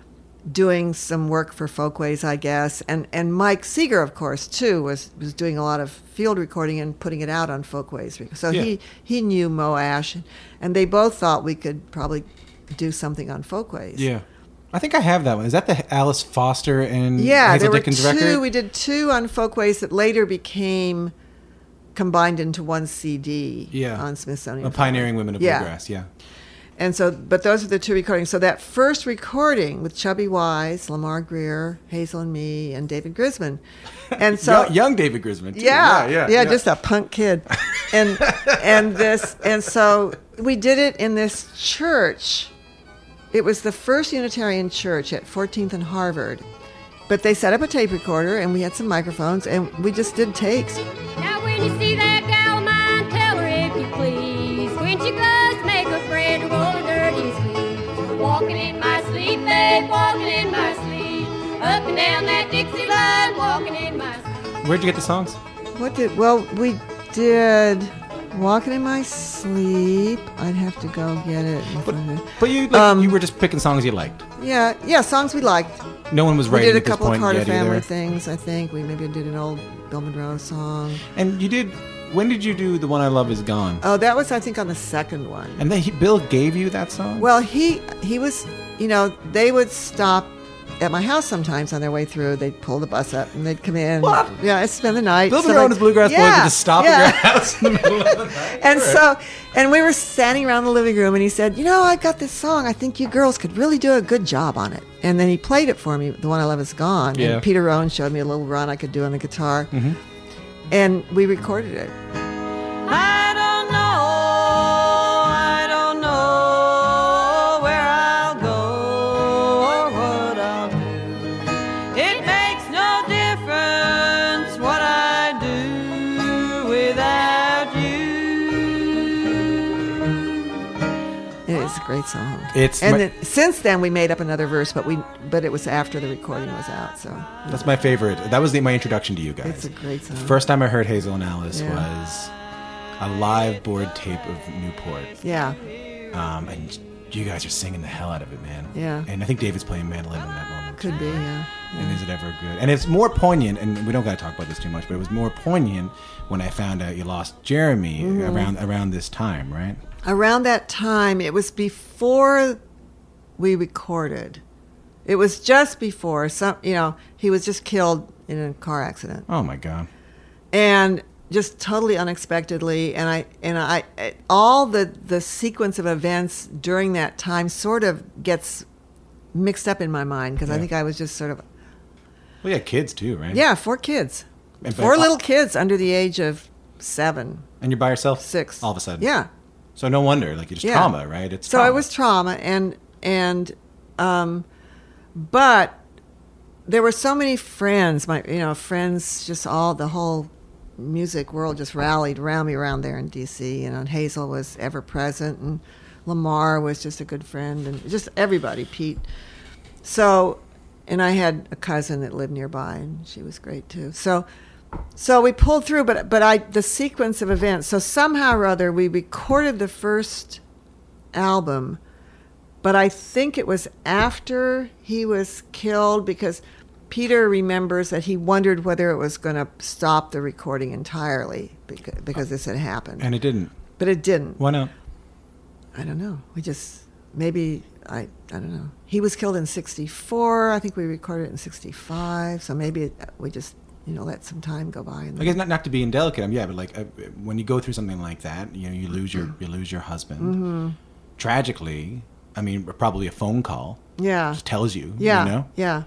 doing some work for Folkways, I guess, and and Mike Seeger, of course, too, was was doing a lot of field recording and putting it out on Folkways. So Yeah. he he knew Mo Ash, and they both thought we could probably do something on Folkways. Yeah. I think I have that one. Is that the Alice Foster and Yeah, Hazel there were Dickens two. record? We did two on Folkways that later became combined into one C D Yeah. on Smithsonian. The Pioneering Women of Yeah. Bluegrass, yeah. And so, but those are the two recordings. So that first recording with Chubby Wise, Lamar Greer, Hazel and me, and David Grisman. And so young, young David Grisman, too. Yeah, Yeah, yeah, yeah, yeah. just a punk kid. And and this and so we did it in this church. It was the first Unitarian church at fourteenth and Harvard. But they set up a tape recorder and we had some microphones and we just did takes. Now when you see that gal of mine, tell her if you please. When she goes, make her afraid to roll her dirty sleeve. Walking in my sleep, babe, walking in my sleep. Up and down that Dixie line, walking in my sleep. Where'd you get the songs? What did well we did Walking in My Sleep. I'd have to go get it. But, but you like, Um, you were just picking songs you liked. Yeah, yeah, songs we liked. No one was We writing did a at this couple of point Carter yet Family either. things, I think. We maybe did an old Bill Monroe song. And you did, when did you do The One I Love Is Gone? Oh, that was, I think, on the second one. And then he, Bill gave you that song? Well, he he was, you know, they would stop at my house sometimes on their way through. They'd pull the bus up and they'd come in. What? Yeah, I'd spend the night. Bill So Monroe like- and his Bluegrass yeah, Boys would just stop yeah. at your house in the middle of the night. And so, and we were standing around the living room and he said, you know, I got this song. I think you girls could really do a good job on it. And then he played it for me. The One I Love Is Gone. Yeah. And Peter Rowan showed me a little run I could do on the guitar. Mm-hmm. And we recorded it. I don't know, I don't know where I'll go or what I'll do. It makes no difference what I do without you. It is a great song. It's and my- then, since then we made up another verse, but we but it was after the recording was out. So That's my favorite. That was the, my introduction to you guys. It's a great song. The first time I heard Hazel and Alice Yeah. was a live board tape of Newport. Yeah. Um, and you guys are singing the hell out of it, man. Yeah. And I think David's playing mandolin in that moment. Could be, yeah. And is it ever good? And it's more poignant, and we don't got to talk about this too much, but it was more poignant when I found out you lost Jeremy Mhm. around around this time, right? Around that time, it was before we recorded. It was just before some, you know, he was just killed in a car accident. Oh my God. And just totally unexpectedly, and I and I all the the sequence of events during that time sort of gets mixed up in my mind because I Yeah. think I was just sort of Well, yeah, kids too, right? yeah, four kids, And four by- little kids under the age of seven. And you're by yourself? Six. All of a sudden. Yeah. So no wonder, like it's Yeah. trauma, right? It's so trauma. it was trauma, and and um, but there were so many friends, my you know friends, just all the whole music world just rallied around me around there in D C. You know, and Hazel was ever present, and Lamar was just a good friend, and just everybody, Pete. So, and I had a cousin that lived nearby, and she was great too. So. So we pulled through, but but I the sequence of events. So somehow or other, we recorded the first album, but I think it was after he was killed because Peter remembers that he wondered whether it was going to stop the recording entirely because, because this had happened. And it didn't. But it didn't. Why not? I don't know. We just maybe I I don't know. He was killed in sixty-four. I think we recorded it in sixty-five. So maybe it, we just. You know, let some time go by. And I guess not, not to be indelicate, um, yeah, but like uh, when you go through something like that, you know, you lose your you lose your husband. Mhm. Tragically, I mean, probably a phone call. Yeah. Just tells you. Yeah. You know. Yeah.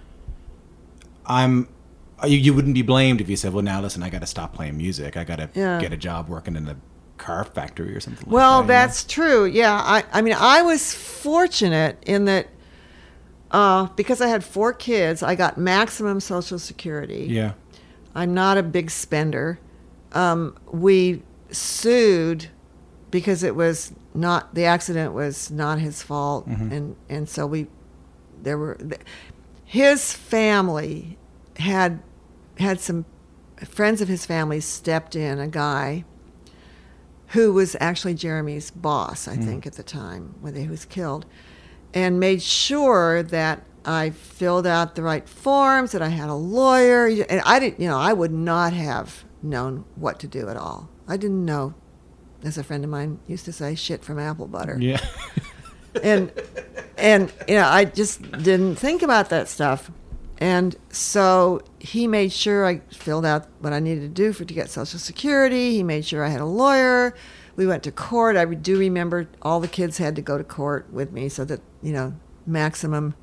I'm. You, you wouldn't be blamed if you said, "Well, now listen, I got to stop playing music. I got to Yeah. get a job working in the car factory or something." Well, like that, you know? that's true. Yeah. I I mean, I was fortunate in that uh, because I had four kids, I got maximum Social Security. Yeah. I'm not a big spender. Um, we sued because it was not the accident was not his fault, Mhm. and and so we there were his family had had some friends of his family stepped in, a guy who was actually Jeremy's boss, I mm. think, at the time when he was killed, and made sure that I filled out the right forms, that I had a lawyer. And I didn't, you know, I would not have known what to do at all. I didn't know, as a friend of mine used to say, shit from apple butter. Yeah. and, and, you know, I just didn't think about that stuff. And so he made sure I filled out what I needed to do for to get Social Security. He made sure I had a lawyer. We went to court. I do remember all the kids had to go to court with me so that, you know, maximum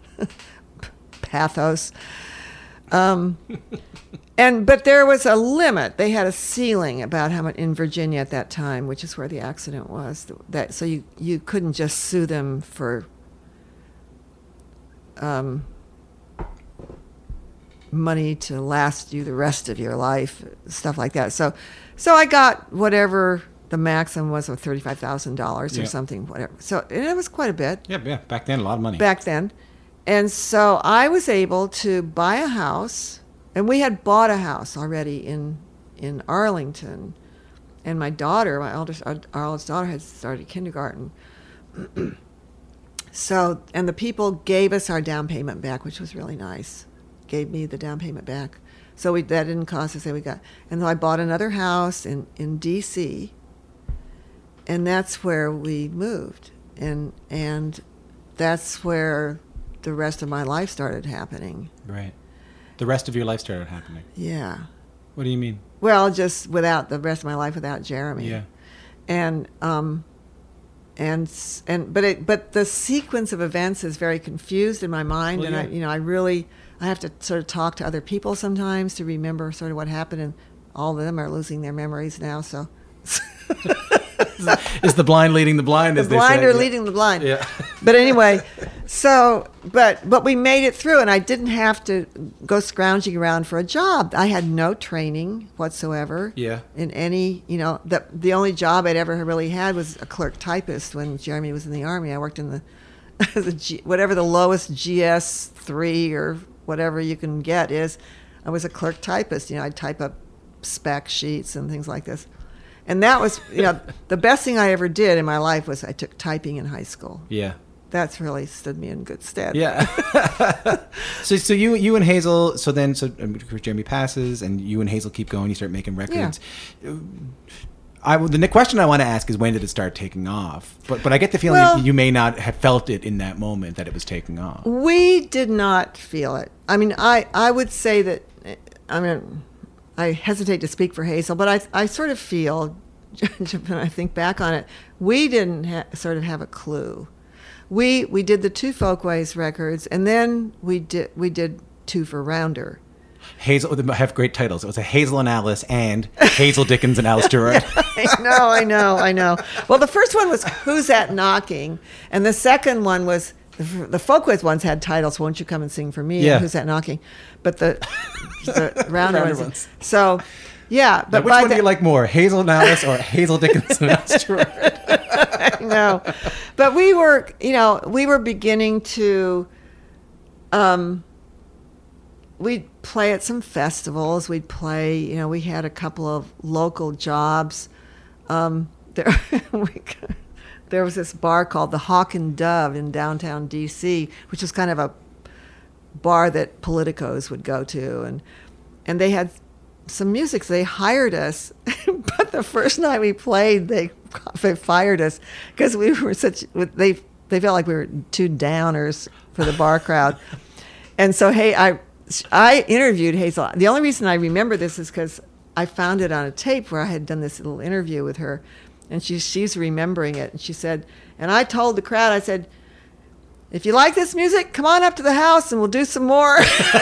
pathos. Um, and but there was a limit. They had a ceiling about how much in Virginia at that time, which is where the accident was. That so you you couldn't just sue them for um, money to last you the rest of your life, stuff like that. So, so I got whatever the maximum was of thirty-five thousand dollars or yeah. something, whatever. So and it was quite a bit. Yeah, yeah. Back then, a lot of money. Back then. And so I was able to buy a house, and we had bought a house already in in Arlington. And my daughter, my eldest, our, our oldest daughter, had started kindergarten. So, and the people gave us our down payment back, which was really nice. Gave me the down payment back. So we, that didn't cost us, we got, and then I bought another house in, in D C, and that's where we moved. And, and that's where the rest of my life started happening. Right. The rest of your life started happening. Yeah. What do you mean? Well, just without the rest of my life without Jeremy. Yeah. And um, and and but it but the sequence of events is very confused in my mind, well, and yeah. I you know I really I have to sort of talk to other people sometimes to remember sort of what happened, and all of them are losing their memories now. So. Is the blind leading the blind? The as blind they say? are yeah. leading the blind. Yeah. But anyway, so but but we made it through, and I didn't have to go scrounging around for a job. I had no training whatsoever. Yeah. In any, you know, the the only job I'd ever really had was a clerk typist when Jeremy was in the Army. I worked in the, the G, whatever the lowest G S three or whatever you can get is. I was a clerk typist. You know, I'd type up spec sheets and things like this. And that was, you know, the best thing I ever did in my life was I took typing in high school. Yeah. That's really stood me in good stead. Yeah. so so you you and Hazel, so then, so Jeremy passes, and you and Hazel keep going, you start making records. Yeah. I, the question I want to ask is, when did it start taking off? But but I get the feeling well, you may not have felt it in that moment that it was taking off. We did not feel it. I mean, I, I would say that, I mean... I hesitate to speak for Hazel, but I I sort of feel, when I think back on it, we didn't ha- sort of have a clue. We we did the two Folkways records, and then we did we did two for Rounder. Hazel, they have great titles. It was a Hazel and Alice, and Hazel Dickens and Alice Stewart. Yeah, I know, I know, I know. Well, the first one was Who's That Knocking, and the second one was. The, the Folkways ones had titles, Won't You Come and Sing for Me? Yeah. And Who's That Knocking? But the, the Rounder ones. ones. So, yeah. But now, which by one the, do you like more, Hazel and Alice or Hazel Dickens and Alice Stewart? I know. But we were, you know, we were beginning to, um, we'd play at some festivals. We'd play, you know, we had a couple of local jobs. Um, there, we There was this bar called the Hawk and Dove in downtown D C, which was kind of a bar that politicos would go to, and and they had some music. So they hired us, but the first night we played, they, they fired us because we were such. They they felt like we were two downers for the bar crowd, and so hey, I I interviewed Hazel. The only reason I remember this is because I found it on a tape where I had done this little interview with her. And she, she's remembering it. And she said, and I told the crowd, I said, if you like this music, come on up to the house and we'll do some more.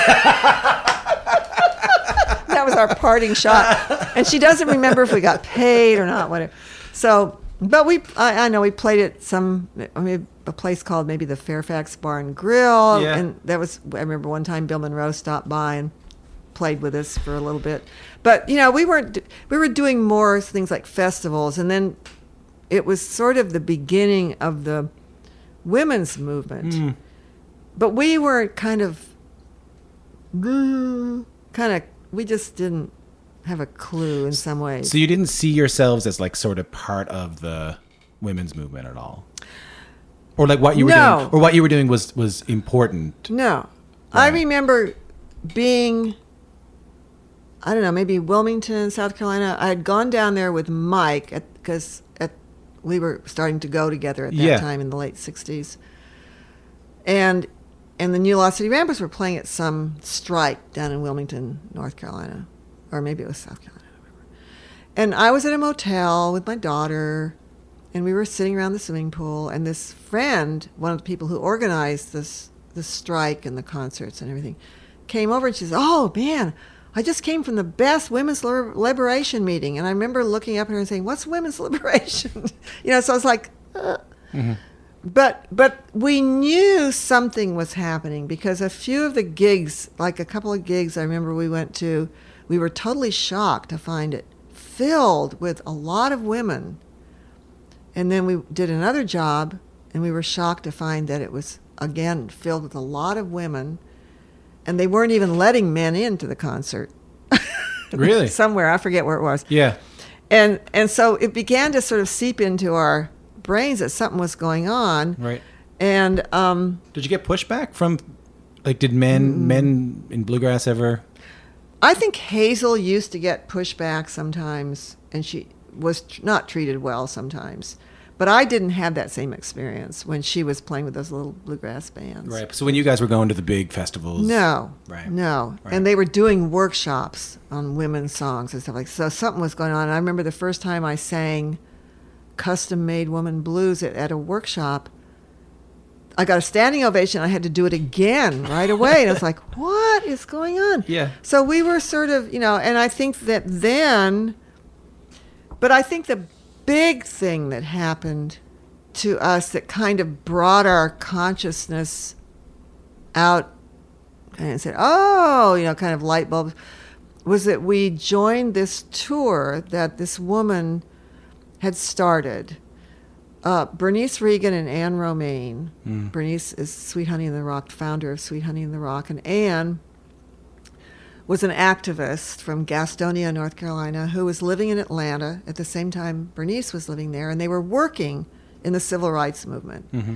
That was our parting shot. And she doesn't remember if we got paid or not, whatever. So, but we, I, I know we played at some, I mean, a place called maybe the Fairfax Bar and Grill. Yeah. And that was, I remember one time Bill Monroe stopped by and played with us for a little bit. But, you know, we weren't, we were doing more things like festivals, and then it was sort of the beginning of the women's movement. Mm. But we were kind of, kind of we just didn't have a clue in some ways. So you didn't see yourselves as like sort of part of the women's movement at all? Or like what you were No. doing or what you were doing was was important? No. I remember being, I don't know, maybe Wilmington, South Carolina. I had gone down there with Mike because at, we were starting to go together at that Yeah. time in the late sixties. And and the New Law City Rampers were playing at some strike down in Wilmington, North Carolina. Or maybe it was South Carolina. I don't remember. And I was at a motel with my daughter, and we were sitting around the swimming pool, and this friend, one of the people who organized this the strike and the concerts and everything, came over and she says, "Oh man, I just came from the best women's liber- liberation meeting." And I remember looking up at her and saying, "What's women's liberation?" You know, so I was like, uh. Mm-hmm. but but we knew something was happening because a few of the gigs, like a couple of gigs I remember we went to, we were totally shocked to find it filled with a lot of women. And then we did another job, and we were shocked to find that it was, again, filled with a lot of women, and they weren't even letting men into the concert. Really? Somewhere, I forget where it was. Yeah. And and so it began to sort of seep into our brains that something was going on. Right. And um, did you get pushback from, like, did men Mm. men in bluegrass ever? I think Hazel used to get pushback sometimes, and she was tr- not treated well sometimes. But I didn't have that same experience when she was playing with those little bluegrass bands. Right. So when you guys were going to the big festivals? No. Right. No. Right. And they were doing workshops on women's songs and stuff like that. So something was going on. And I remember the first time I sang custom-made woman blues at, at a workshop, I got a standing ovation. I had to do it again right away. And I was like, what is going on? Yeah. So we were sort of, you know, and I think that then, but I think the big thing that happened to us that kind of brought our consciousness out and said, oh, you know, kind of light bulbs, was that we joined this tour that this woman had started. Uh, Bernice Regan and Anne Romaine. Mm. Bernice is Sweet Honey in the Rock, founder of Sweet Honey in the Rock, and Anne was an activist from Gastonia, North Carolina, who was living in Atlanta at the same time Bernice was living there, and they were working in the civil rights movement. Mm-hmm.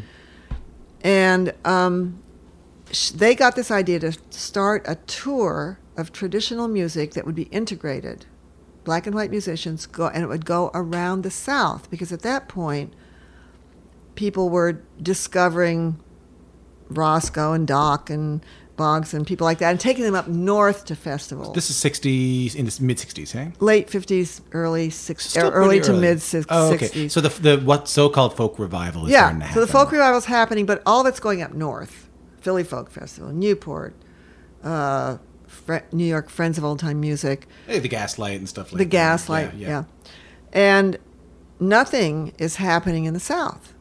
And um, sh- they got this idea to start a tour of traditional music that would be integrated. Black and white musicians go, and it would go around the South, because at that point, people were discovering Roscoe and Doc and Boggs and people like that, and taking them up north to festivals. This is sixties, in the mid sixties, hey? Late fifties, early sixties, Still early pretty to mid sixties. Oh, okay. So the the what so-called folk revival is starting to Yeah, happen. so the folk revival is happening, but all of it's going up north. Philly Folk Festival, Newport, uh, Fre- New York Friends of Old Time Music. Hey, the Gaslight and stuff like the that. The Gaslight, yeah, yeah. And nothing is happening in the South.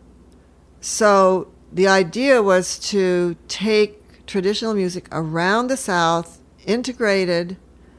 So the idea was to take traditional music around the South, integrated,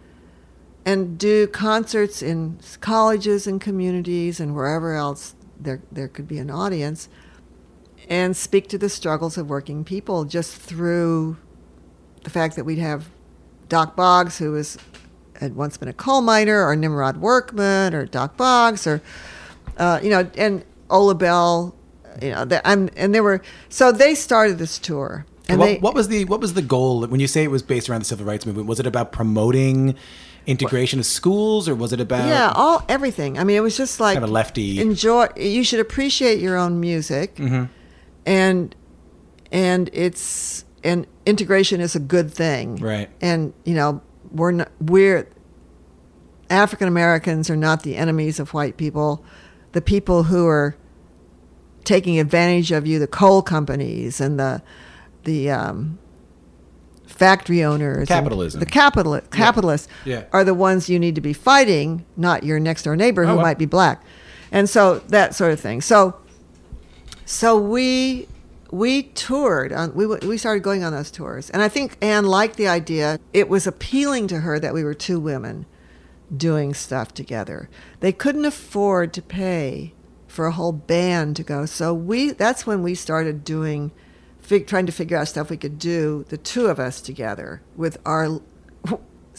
and do concerts in colleges and communities and wherever else there there could be an audience, and speak to the struggles of working people just through the fact that we'd have Doc Boggs, who was had once been a coal miner, or Nimrod Workman, or Doc Boggs, or uh, you know, and Ola Bell, you know, the, and and there were so they started this tour. And what, they, what was the what was the goal when you say it was based around the civil rights movement? Was it about promoting integration of schools, or was it about yeah, all everything? I mean, it was just like kind of lefty. Enjoy. You should appreciate your own music, mm-hmm. and and it's and integration is a good thing, right? And you know, we're not, we're African Americans are not the enemies of white people. The people who are taking advantage of you, the coal companies and the the um, factory owners, capitalism, the capital capitalists yeah. Yeah. are the ones you need to be fighting, not your next door neighbor who oh, well. might be black, and so that sort of thing. So, so we we toured on we we started going on those tours, and I think Anne liked the idea. It was appealing to her that we were two women doing stuff together. They couldn't afford to pay for a whole band to go, so we that's when we started doing. Fig, trying to figure out stuff we could do, the two of us together, with our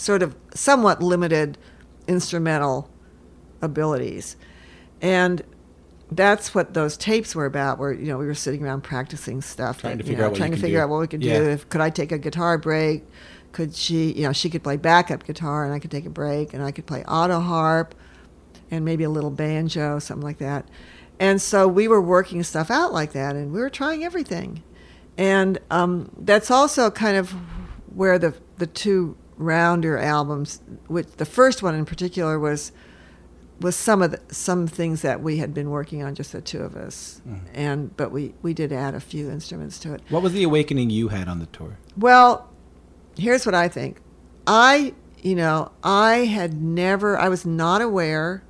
sort of somewhat limited instrumental abilities. And that's what those tapes were about, where, you know, we were sitting around practicing stuff. Trying that, to figure you know, out what trying you to could figure do. out what we could Yeah. do. If, could I take a guitar break? Could she, you know, she could play backup guitar and I could take a break, and I could play auto harp and maybe a little banjo, something like that. And so we were working stuff out like that, and we were trying everything. And um, that's also kind of where the the two Rounder albums, which the first one in particular was was some of the, some things that we had been working on, just the two of us. Mm. And but we, we did add a few instruments to it. What was the awakening you had on the tour? Well, here's what I think. I, you know, I had never, I was not aware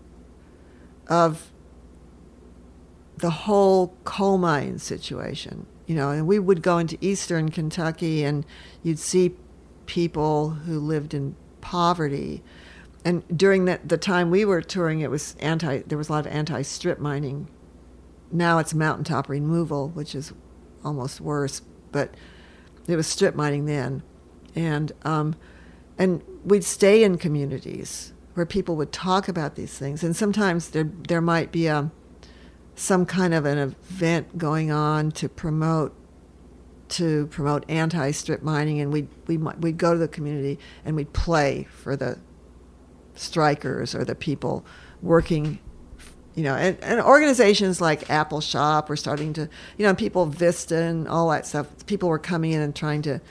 of the whole coal mine situation, you know, and we would go into eastern Kentucky and you'd see people who lived in poverty. And during that, the time we were touring, it was anti, there was a lot of anti-strip mining. Now it's mountaintop removal, which is almost worse, but it was strip mining then. And um, and we'd stay in communities where people would talk about these things. And sometimes there there might be a some kind of an event going on to promote to promote anti-strip mining, and we'd we might we'd go to the community and we'd play for the strikers or the people working, you know, and, and organizations like Apple Shop were starting to, you know, people Vista and all that stuff. People were coming in and trying to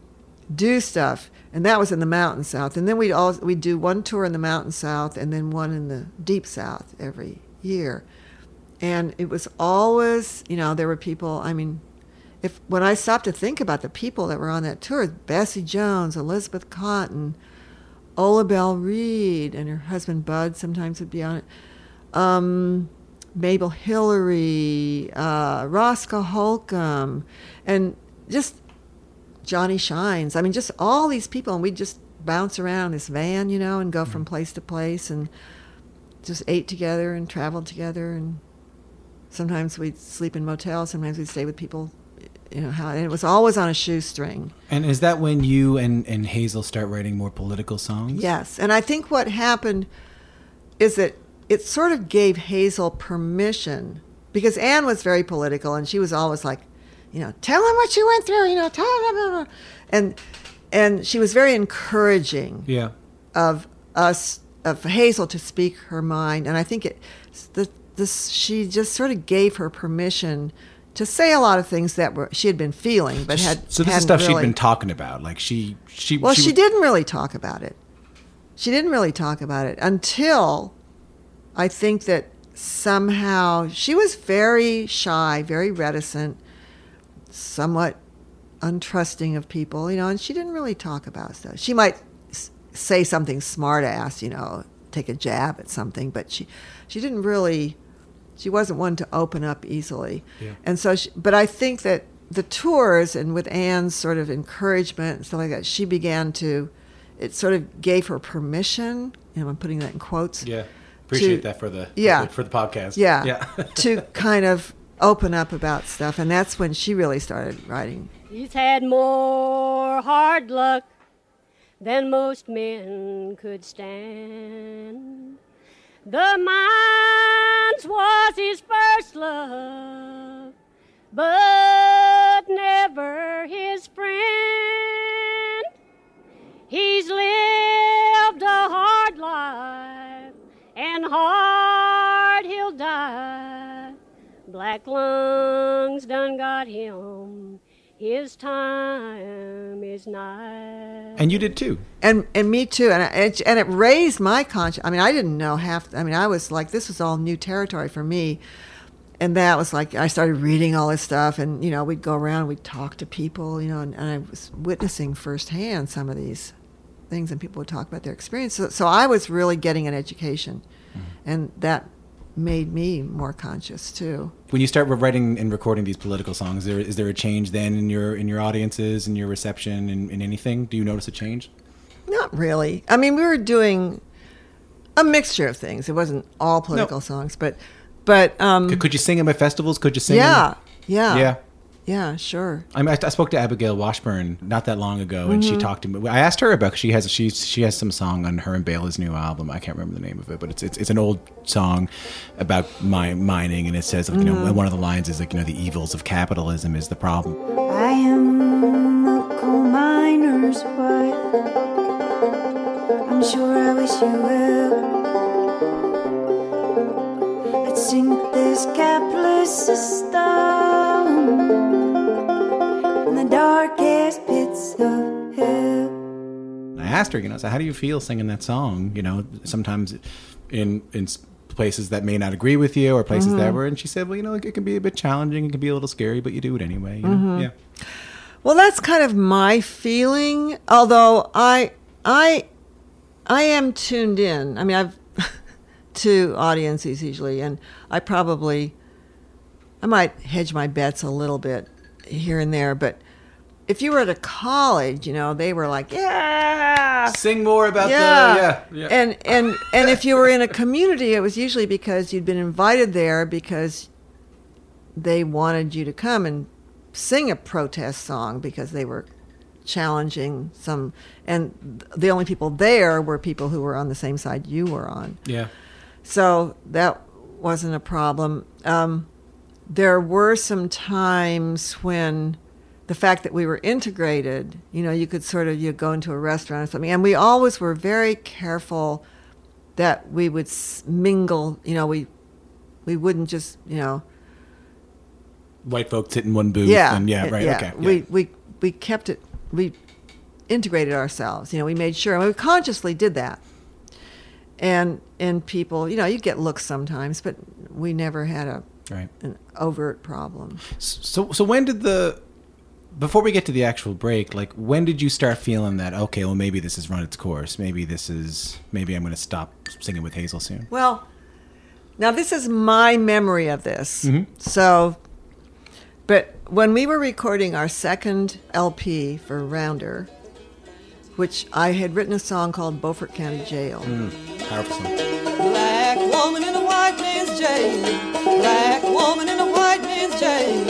do stuff, and that was in the Mountain South. And then we'd all we'd do one tour in the Mountain South and then one in the Deep South every year. And it was always, you know, there were people, I mean, if when I stopped to think about the people that were on that tour, Bessie Jones, Elizabeth Cotton, Ola Belle Reed, and her husband Bud sometimes would be on it, um, Mabel Hillary, uh, Roscoe Holcomb, and just Johnny Shines. I mean, just all these people, and we'd just bounce around in this van, you know, and go from place to place, and just ate together and traveled together, and sometimes we'd sleep in motels, sometimes we'd stay with people, you know, how, and it was always on a shoestring. And is that when you and, and Hazel start writing more political songs? Yes, and I think what happened is that it sort of gave Hazel permission, because Ann was very political, and she was always like, you know, tell him what you went through, you know, tell him, blah, blah, blah. and and she was very encouraging yeah. of us, of Hazel to speak her mind, and I think it, the, this she just sort of gave her permission to say a lot of things that were she had been feeling, but had so this is stuff really, she'd been talking about, like she she. Well, she, she didn't really talk about it. She didn't really talk about it until I think that somehow she was very shy, very reticent, somewhat untrusting of people, you know, and she didn't really talk about stuff. She might s- say something smart ass, you know, take a jab at something, but she she didn't really. She wasn't one to open up easily. Yeah. And so, she, but I think that the tours and with Ann's sort of encouragement and stuff like that, she began to, it sort of gave her permission, you know, I'm putting that in quotes. Yeah. Appreciate to, that for the, yeah, for the podcast. Yeah. Yeah. to kind of open up about stuff. And that's when she really started writing. He's had more hard luck than most men could stand. The mines was his first love, but never his friend. He's lived a hard life, and hard he'll die. Black lungs done got him. His time is nigh. And you did too. And and me too. And it, and it raised my conscience. I mean, I didn't know half. I mean, I was like, this was all new territory for me. And that was like, I started reading all this stuff. And, you know, we'd go around, we'd talk to people, you know, and, and I was witnessing firsthand some of these things. And people would talk about their experience. So, so I was really getting an education. Mm-hmm. And that made me more conscious too. When you start writing and recording these political songs, there is there a change then in your in your audiences and your reception and in, in anything? Do you notice a change? Not really. I mean, we were doing a mixture of things. It wasn't all political no. songs, but but um, could, could you sing them at festivals? Could you sing? Yeah, them? yeah, yeah. Yeah, sure. I mean, I, I spoke to Abigail Washburn not that long ago, and Mhm. she talked to me. I asked her about, she has she she has some song on her and Bela's new album. I can't remember the name of it, but it's it's, it's an old song about mi- mining, and it says, like, you know, Mhm. one of the lines is like, you know, the evils of capitalism is the problem. I am a coal miner's wife. I'm sure I wish you well. Let's sink this capitalist system in the darkest pits of hell. I asked her, you know, so how do you feel singing that song? You know, sometimes in in s- places that may not agree with you, or places Mhm. that were. And she said, well, you know, it can be a bit challenging, it can be a little scary, but you do it anyway. You know? Mhm. Yeah. Well, that's kind of my feeling. Although I, I, I am tuned in. I mean, I've to audiences usually, and I probably, I might hedge my bets a little bit here and there. But if you were at a college, you know, they were like, yeah, sing more about yeah. the yeah, yeah. And and and if you were in a community, it was usually because you'd been invited there because they wanted you to come and sing a protest song because they were challenging some, and the only people there were people who were on the same side you were on. Yeah. So that wasn't a problem. Um, there were some times when the fact that we were integrated, you know, you could sort of, you go into a restaurant or something, and we always were very careful that we would s- mingle, you know, we we wouldn't just, you know, White folks sit in one booth. yeah, And yeah, right. yeah. Okay. Yeah. We we we kept it. We integrated ourselves. You know, we made sure. And we consciously did that. And and people, you know, you get looks sometimes, but we never had a Right. an overt problem. So, so when did the, before we get to the actual break, like, when did you start feeling that, okay, well, maybe this has run its course. Maybe this is, maybe I'm going to stop singing with Hazel soon. Well, now this is my memory of this. Mhm. So, but when we were recording our second L P for Rounder, which I had written a song called Beaufort County Jail. Mm, powerful song. Black woman in a white man's jail. Black woman in a white man's jail.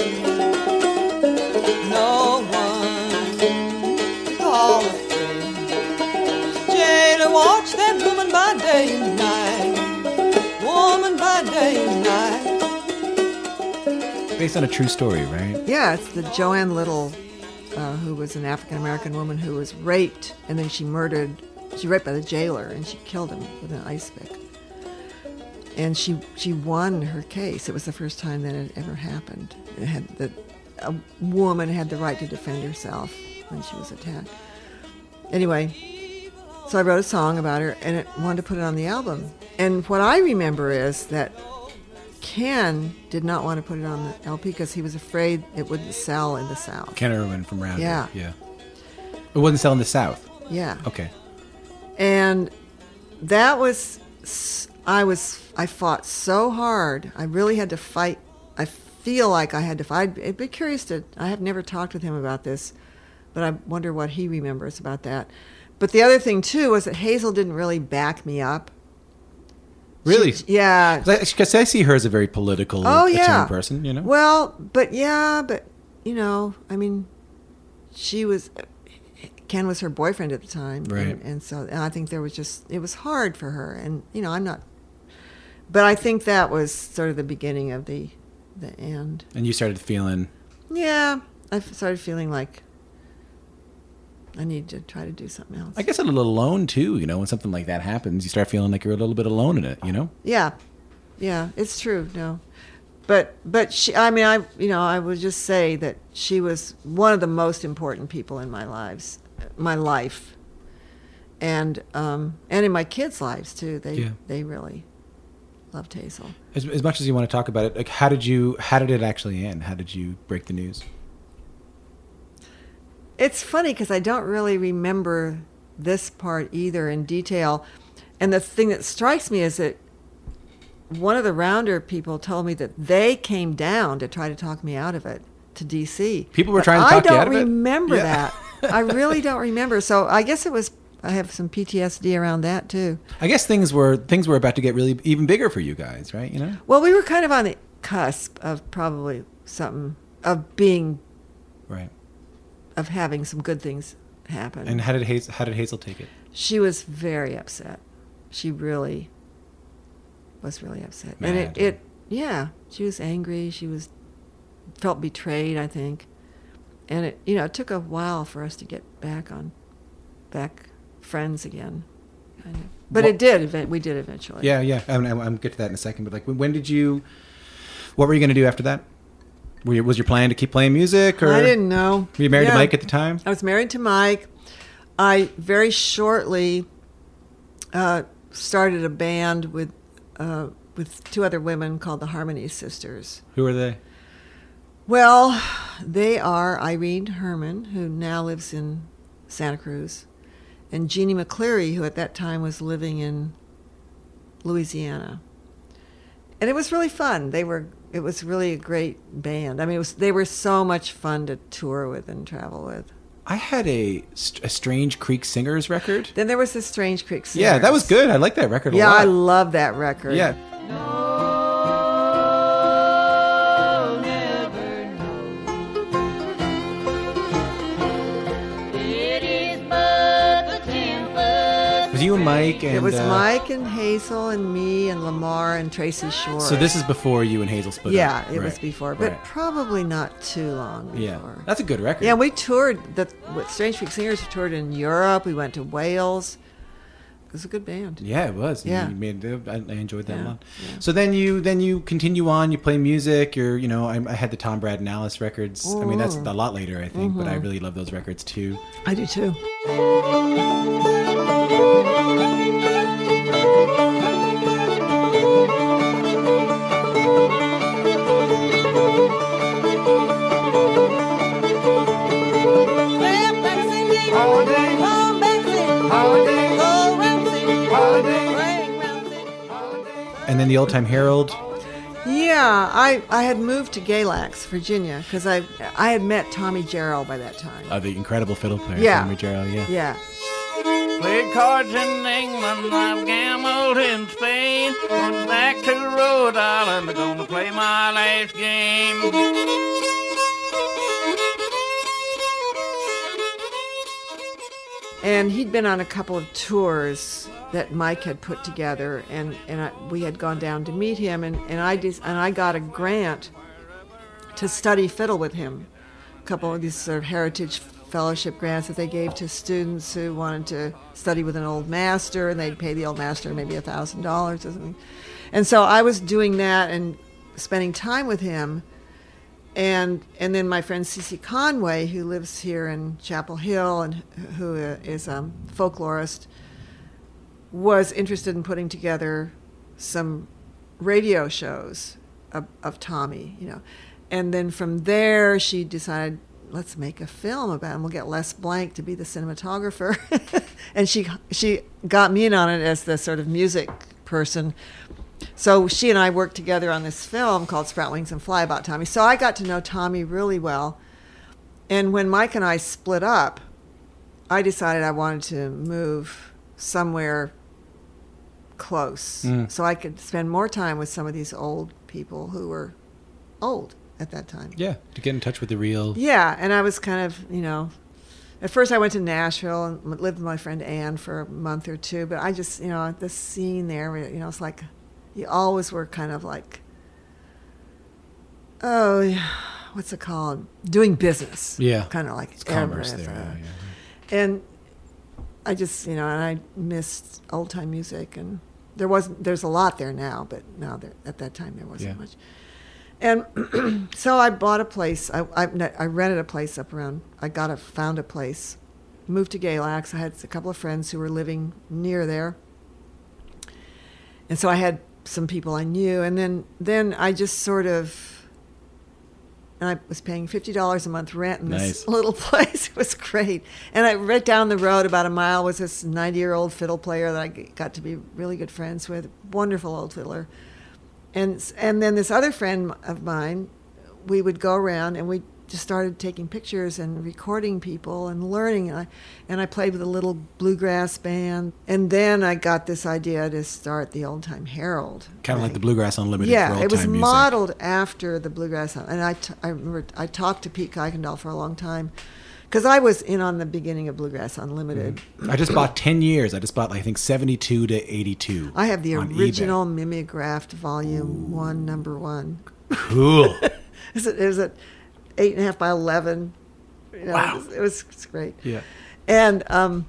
No one to call a friend. Jailer, watch that woman by day and night. Woman by day and night. Based on a true story, right? Yeah, it's the Joanne Little, uh, who was an African-American woman who was raped, and then she murdered, she raped by the jailer, and she killed him with an ice pick. And she she won her case. It was the first time that it ever happened. It had that a woman had the right to defend herself when she was attacked. Anyway, so I wrote a song about her, and it wanted to put it on the album. And what I remember is that Ken did not want to put it on the L P because he was afraid it wouldn't sell in the South. Ken Irwin from Rounder. Yeah. Yeah. It wasn't selling in the South. Yeah. Okay. And And that was, I was, I fought so hard. I really had to fight. I feel like I had to fight. I'd be curious to, I have never talked with him about this, but I wonder what he remembers about that. But the other thing, too, was that Hazel didn't really back me up. Really? She- yeah. Because I see her as a very political, Oh, attuned yeah. person, you know? Well, but yeah, but, you know, I mean, she was, Ken was her boyfriend at the time. Right. And, and so and I think there was just, it was hard for her. And, you know, I'm not, but I think that was sort of the beginning of the, the end. And you started feeling, Yeah. I f- started feeling like I need to try to do something else. I guess, a little alone, too, you know? When something like that happens, you start feeling like you're a little bit alone in it, you know? Yeah, yeah, it's true. No, but but she. I mean, I you know, I would just say that she was one of the most important people in my lives, my life, and um, and in my kids' lives too. They Yeah. they really loved Hazel. As, as much as you want to talk about it, like, how did you, how did it actually end? How did you break the news? It's funny because I don't really remember this part either in detail. And the thing that strikes me is that one of the Rounder people told me that they came down to try to talk me out of it to D C. People were But trying to talk you out of it? I don't remember Yeah. that. I really don't remember. So I guess it was, I have some P T S D around that too. I guess things were things were about to get really even bigger for you guys, right? You know? Well, we were kind of on the cusp of probably something of being, right, of having some good things happen. And how did Hazel, how did Hazel take it? She was very upset. She really was really upset. Mad. And it, it, yeah, she was angry. She was, felt betrayed, I think. And it, you know, it took a while for us to get back on, back friends again. Kind of. But Well- it did, event- we did eventually. Yeah, yeah. I'm, I'm, I'm get to that in a second. But like, when, when did you? What were you going to do after that? Were you, was your plan to keep playing music, or I didn't know. Were you married Yeah. to Mike at the time? I was married to Mike. I very shortly uh, started a band with uh, with two other women called the Harmony Sisters. Who are they? Well, they are Irene Herman, who now lives in Santa Cruz, and Jeannie McCleary, who at that time was living in Louisiana. And it was really fun. They were. It was really a great band. I mean, it was. They were so much fun to tour with and travel with. I had a, a Strange Creek Singers record. Then there was the Strange Creek Singers. Yeah, that was good. I like that record a yeah, lot. I love that record. Yeah. Was you and Mike and it was uh, Mike and Hazel and me and Lamar and Tracy Shore. So this is before you and Hazel split yeah, up. it was Right. before, but Right. probably not too long before. Yeah, that's a good record. Yeah, we toured the with Strange Creek Singers. We toured in Europe. We went to Wales. It was a good band. Yeah, it was. Yeah. You made, I, I enjoyed that Yeah, a lot. yeah. So then you then you continue on. You play music. You're you know I, I had the Tom, Brad, and Alice records. I mean that's Oh. a lot later I think, but I Mhm. really love those records too. I do too. And then the Old Time Herald. Yeah, I, I had moved to Galax, Virginia, because I I had met Tommy Jarrell by that time. Uh, the incredible fiddle player, Yeah. Tommy Jarrell. Yeah. Yeah. Played cards in England, I've gambled in Spain. Going back to Rhode Island, I'm gonna play my last game. And he'd been on a couple of tours that Mike had put together, and, and I, we had gone down to meet him, and, and, I dis, and I got a grant to study fiddle with him. A couple of these sort of heritage fellowship grants that they gave to students who wanted to study with an old master, and they'd pay the old master maybe a thousand dollars or something. And so I was doing that and spending time with him. And and then my friend Cece Conway, who lives here in Chapel Hill and who is a folklorist, was interested in putting together some radio shows of, of Tommy, you know. And then from there, she decided, let's make a film about him. We'll get Les Blank to be the cinematographer. And she she got me in on it as the sort of music person. So she and I worked together on this film called Sprout Wings and Fly about Tommy. So I got to know Tommy really well. And when Mike and I split up, I decided I wanted to move somewhere close Mm. so I could spend more time with some of these old people who were old at that time. Yeah, to get in touch with the real. Yeah, and I was kind of, you know, at first I went to Nashville and lived with my friend Ann for a month or two, but I just, you know, the scene there, you know, it's like, you always were kind of like, oh, yeah, what's it called? Doing business. Yeah. Kind of like It's commerce everything. there. Yeah, yeah. And I just, you know, and I missed old time music, and there wasn't, there's a lot there now, but now there, at that time there wasn't Yeah. much. And so I bought a place. I, I, I rented a place up around, I got a, found a place, moved to Galax. I had a couple of friends who were living near there. And so I had some people I knew. And then, then I just sort of, and I was paying fifty dollars a month rent in this Nice. little place. It was great. And I, right down the road, about a mile, was this ninety-year-old fiddle player that I g- got to be really good friends with. Wonderful old fiddler. And and then this other friend of mine, we would go around and we'd just started taking pictures and recording people and learning. And I, and I played with a little bluegrass band. And then I got this idea to start the Old Time Herald. Kind of like the Bluegrass Unlimited Yeah, for old it was time music. modeled after the Bluegrass. And I, t- I remember I talked to Pete Kuykendall for a long time because I was in on the beginning of Bluegrass Unlimited. Mm-hmm. I just bought ten years. I just bought, like, I think, seventy-two to eighty-two. I have the on original eBay. mimeographed volume one, number one. Cool. Is it? Is it eight and a half by eleven? You know, Wow. It was, it was it's great. Yeah. And um,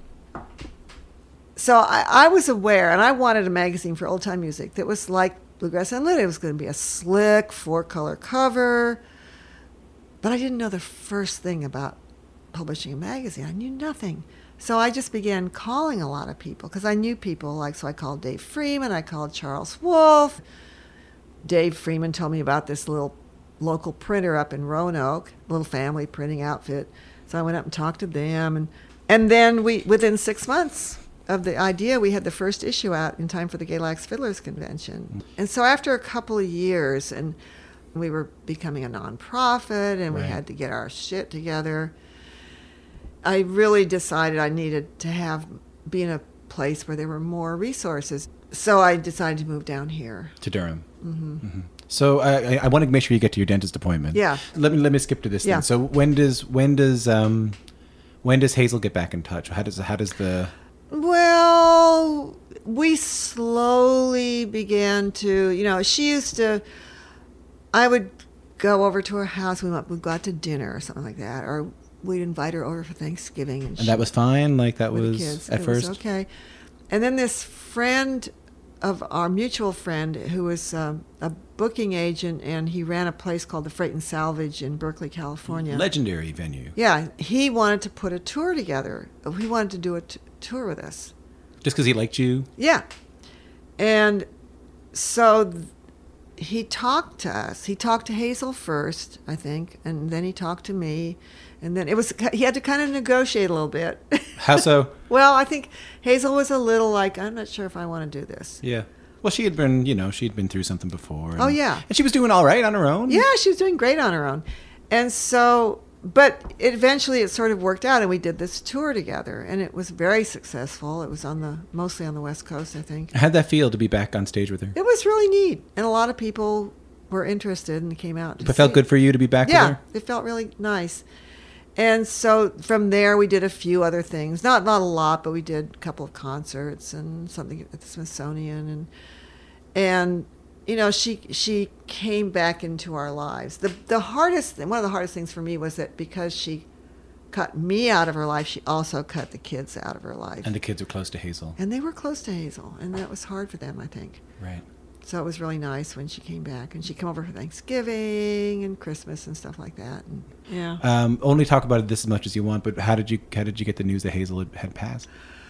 so I, I was aware, and I wanted a magazine for old time music that was like Bluegrass Unlimited. It was going to be a slick four color cover, but I didn't know the first thing about publishing a magazine. I knew nothing. So I just began calling a lot of people because I knew people. Like, so I called Dave Freeman. I called Charles Wolfe. Dave Freeman told me about this little local printer up in Roanoke, little family printing outfit. So I went up and talked to them, and and then we within six months of the idea, we had the first issue out in time for the Galax Fiddlers Convention. And so after a couple of years, and we were becoming a nonprofit, and we Right. had to get our shit together, I really decided I needed to have be in a place where there were more resources. So I decided to move down here. To Durham. hmm Mm-hmm. So I, I, I want to make sure you get to your dentist appointment. Yeah. Let me let me skip to this Yeah. thing. So when does when does um when does Hazel get back in touch? How does how does the Well, we slowly began to, you know, she used to, I would go over to her house, we went, we'd go out to dinner or something like that, or we'd invite her over for Thanksgiving. And, and that was fine? Like that with the was kids. at It first? was okay. And then this friend of our mutual friend who was um, a booking agent, and he ran a place called the Freight and Salvage in Berkeley, California. Legendary venue. Yeah, he wanted to put a tour together. He wanted to do a t- tour with us. Just because he liked you? Yeah. And so th- he talked to us. He talked to Hazel first, I think, and then he talked to me. And then it was, he had to kind of negotiate a little bit. How so? Well, I think Hazel was a little like, I'm not sure if I want to do this. Yeah. Well, she had been, you know, she'd been through something before. And, Oh, yeah. And she was doing all right on her own. Yeah, she was doing great on her own. And so, but it, eventually it sort of worked out, and we did this tour together, and it was very successful. It was on the, mostly on the West Coast, I think. How'd that feel to be back on stage with her? It was really neat, and a lot of people were interested and came out to It felt see good for you to be back yeah, with her? it felt really nice. And so from there, we did a few other things. Not not a lot, but we did a couple of concerts and something at the Smithsonian. And, and you know, she she came back into our lives. The, the hardest, one of the hardest things for me was that because she cut me out of her life, she also cut the kids out of her life. And the kids were close to Hazel. And they were close to Hazel, and that was hard for them, I think. Right. So it was really nice when she came back, and she'd come over for Thanksgiving and Christmas and stuff like that. And, yeah. Um, only talk about it this as much as you want, but how did you how did you get the news that Hazel had, had passed?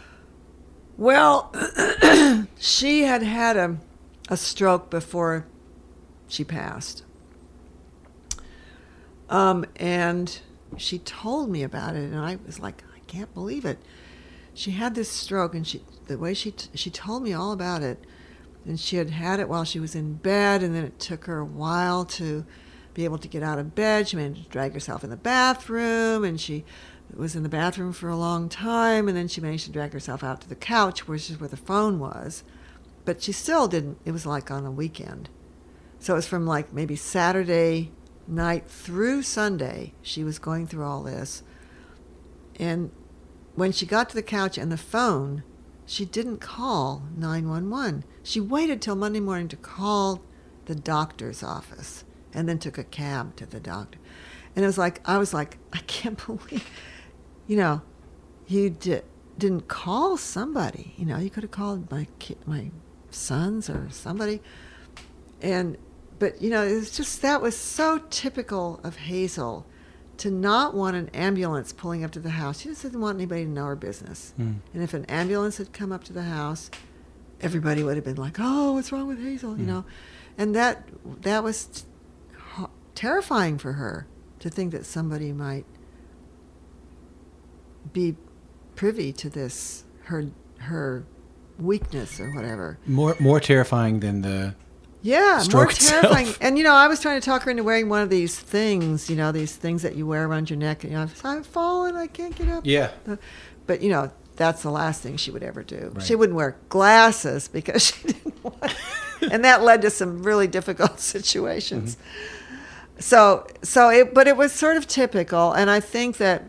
Well, she had had a, a stroke before she passed. Um, and she told me about it, and I was like, I can't believe it. She had this stroke, and she the way she t- she told me all about it, and she had had it while she was in bed, and then it took her a while to be able to get out of bed. She managed to drag herself in the bathroom, and she was in the bathroom for a long time, and then she managed to drag herself out to the couch, which is where the phone was. But she still didn't, it was like on a weekend. So it was from like maybe Saturday night through Sunday, she was going through all this. And when she got to the couch and the phone, she didn't call nine one one. She waited till Monday morning to call the doctor's office and then took a cab to the doctor. And it was like, I was like, I can't believe, you know, you di- didn't call somebody. You know, you could have called my ki- my sons or somebody. And, but, you know, it was just, that was so typical of Hazel to not want an ambulance pulling up to the house. She just didn't want anybody to know her business. Mm. And if an ambulance had come up to the house, everybody would have been like, oh, what's wrong with Hazel, you Mm. know? And that that was t- ho- terrifying for her, to think that somebody might be privy to this, her her weakness or whatever. More more terrifying than the Yeah, stroke more terrifying. itself. And, you know, I was trying to talk her into wearing one of these things, you know, these things that you wear around your neck. And, you know, I've fallen, I can't get up. Yeah. But, you know, that's the last thing she would ever do. Right. She wouldn't wear glasses because she didn't want and that led to some really difficult situations. Mm-hmm. So, so it, but it was sort of typical. And I think that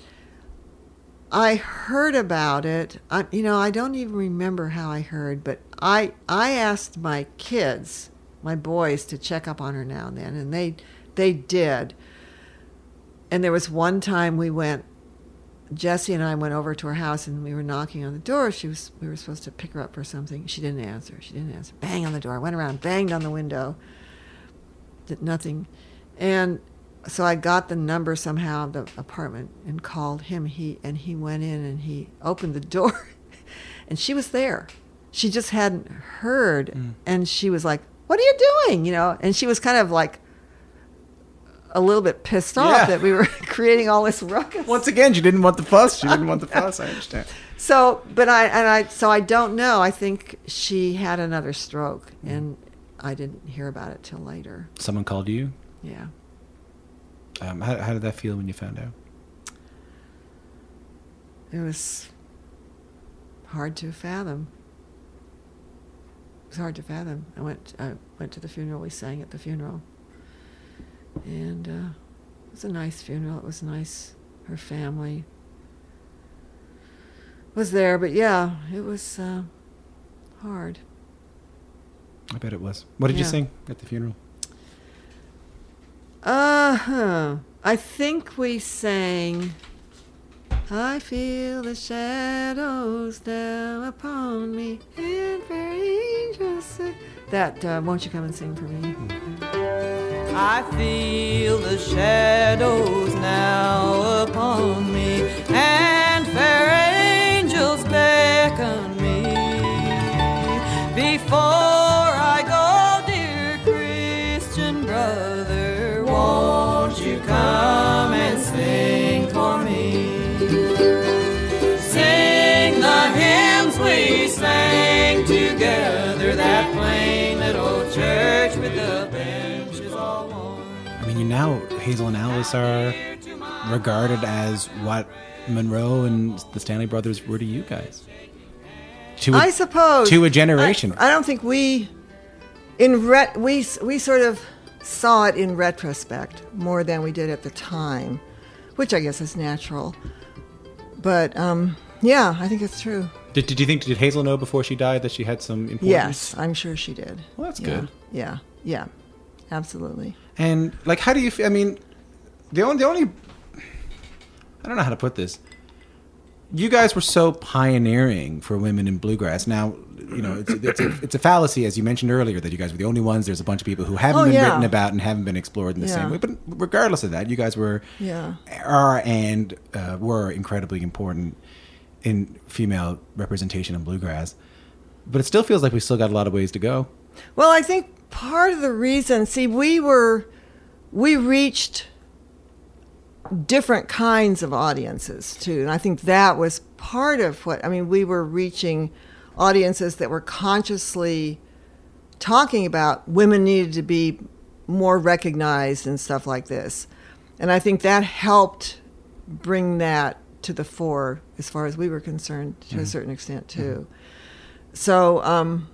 I heard about it. I, you know, I don't even remember how I heard, but I I asked my kids, my boys, to check up on her now and then, and they they did. And there was one time we went, Jesse and I went over to her house, and we were knocking on the door. She was we were supposed to pick her up for something. She didn't answer. She didn't answer. Bang on the door. I went around, banged on the window. Did nothing, and so I got the number somehow of the apartment and called him. He and he went in and he opened the door, and she was there. She just hadn't heard, mm. and she was like, "What are you doing?" You know, and she was kind of like a little bit pissed off yeah. that we were creating all this ruckus. Once again, she didn't want the fuss. She didn't want the fuss. I understand. So, but I and I so I don't know. I think she had another stroke, mm. and I didn't hear about it till later. Someone called you? Yeah. Um, how, how did that feel when you found out? It was hard to fathom. It was hard to fathom. I went. I went to the funeral. We sang at the funeral, and uh, it was a nice funeral. It was nice. Her family was there, but yeah, it was uh, hard. I bet it was. What did yeah. you sing at the funeral? Uh-huh. I think we sang, I feel the shadows down upon me, and fair angels sing. That, uh, won't you come and sing for me? I feel the shadows now upon me, and fair angels beckon me. Before I go, dear Christian brother, won't you come and sing for me? Sing the hymns we sang together, that plain little church with the benches all worn. I mean, you now, Hazel and Alice are regarded as what Monroe and the Stanley Brothers were to you guys. To a, I suppose. To a generation. I, I don't think we, in ret, we we sort of saw it in retrospect more than we did at the time, which I guess is natural. But um, yeah, I think it's true. Did Did you think did Hazel know before she died that she had some importance? Yes, I'm sure she did. Well, that's yeah, good. Yeah, yeah, absolutely. And like, how do you feel? I mean, the only the only I don't know how to put this. You guys were so pioneering for women in bluegrass. Now, you know, it's, it's, a, it's a fallacy, as you mentioned earlier, that you guys were the only ones. There's a bunch of people who haven't oh, been yeah. written about and haven't been explored in the yeah. same way. But regardless of that, you guys were, yeah. are and uh, were incredibly important in female representation in bluegrass. But it still feels like we still got a lot of ways to go. Well, I think part of the reason, see, we were, we reached different kinds of audiences too, and I think that was part of what I mean we were reaching audiences that were consciously talking about women needed to be more recognized and stuff like this, and I think that helped bring that to the fore as far as we were concerned to mm-hmm. a certain extent too. Mm-hmm. So um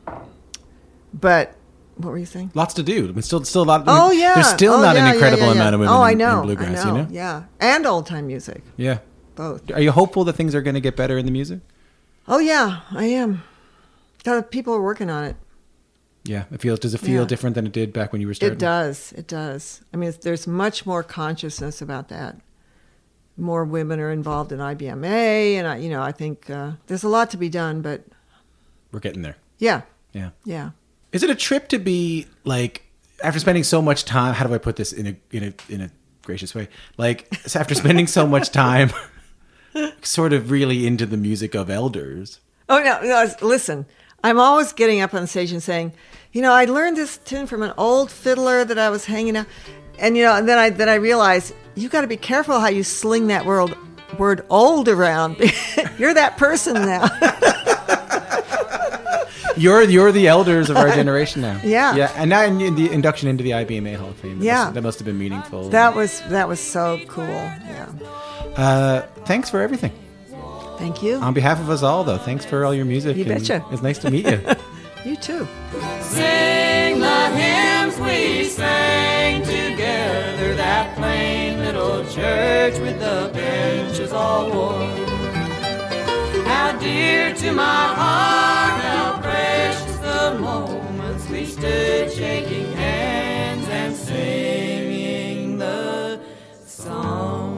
but what were you saying? Lots to do. I mean, still, still a lot. Oh yeah. There's still oh, not yeah, an incredible yeah, yeah, yeah. amount of women oh, in, I know, in bluegrass. I know, You know, yeah, and old time music. Yeah, both. Are you hopeful that things are going to get better in the music? Oh yeah, I am. People are working on it. Yeah, it feels. Does it feel yeah. different than it did back when you were starting? It does. It does. I mean, it's, there's much more consciousness about that. More women are involved in I B M A, and I, you know, I think uh, there's a lot to be done, but we're getting there. Yeah. Yeah. Yeah. Is it a trip to be like, after spending so much time? How do I put this in a in a in a gracious way? Like, after spending so much time, sort of really into the music of elders. Oh no, no! Listen, I'm always getting up on stage and saying, you know, I learned this tune from an old fiddler that I was hanging out, and you know, and then I then I realized you got to be careful how you sling that word word old around. You're that person now. you're you're the elders of our generation now. Yeah. Yeah. And now in the induction into the I B M A Hall of Fame. That Yeah. Must, that must have been meaningful. That was that was so cool. Yeah. Uh, thanks for everything. Thank you. On behalf of us all, though, thanks for all your music. You and betcha. It's nice to meet you. You too. Sing the hymns we sang together, that plain little church with the benches all worn. How dear to my heart, how precious the moments we stood shaking hands and singing the song.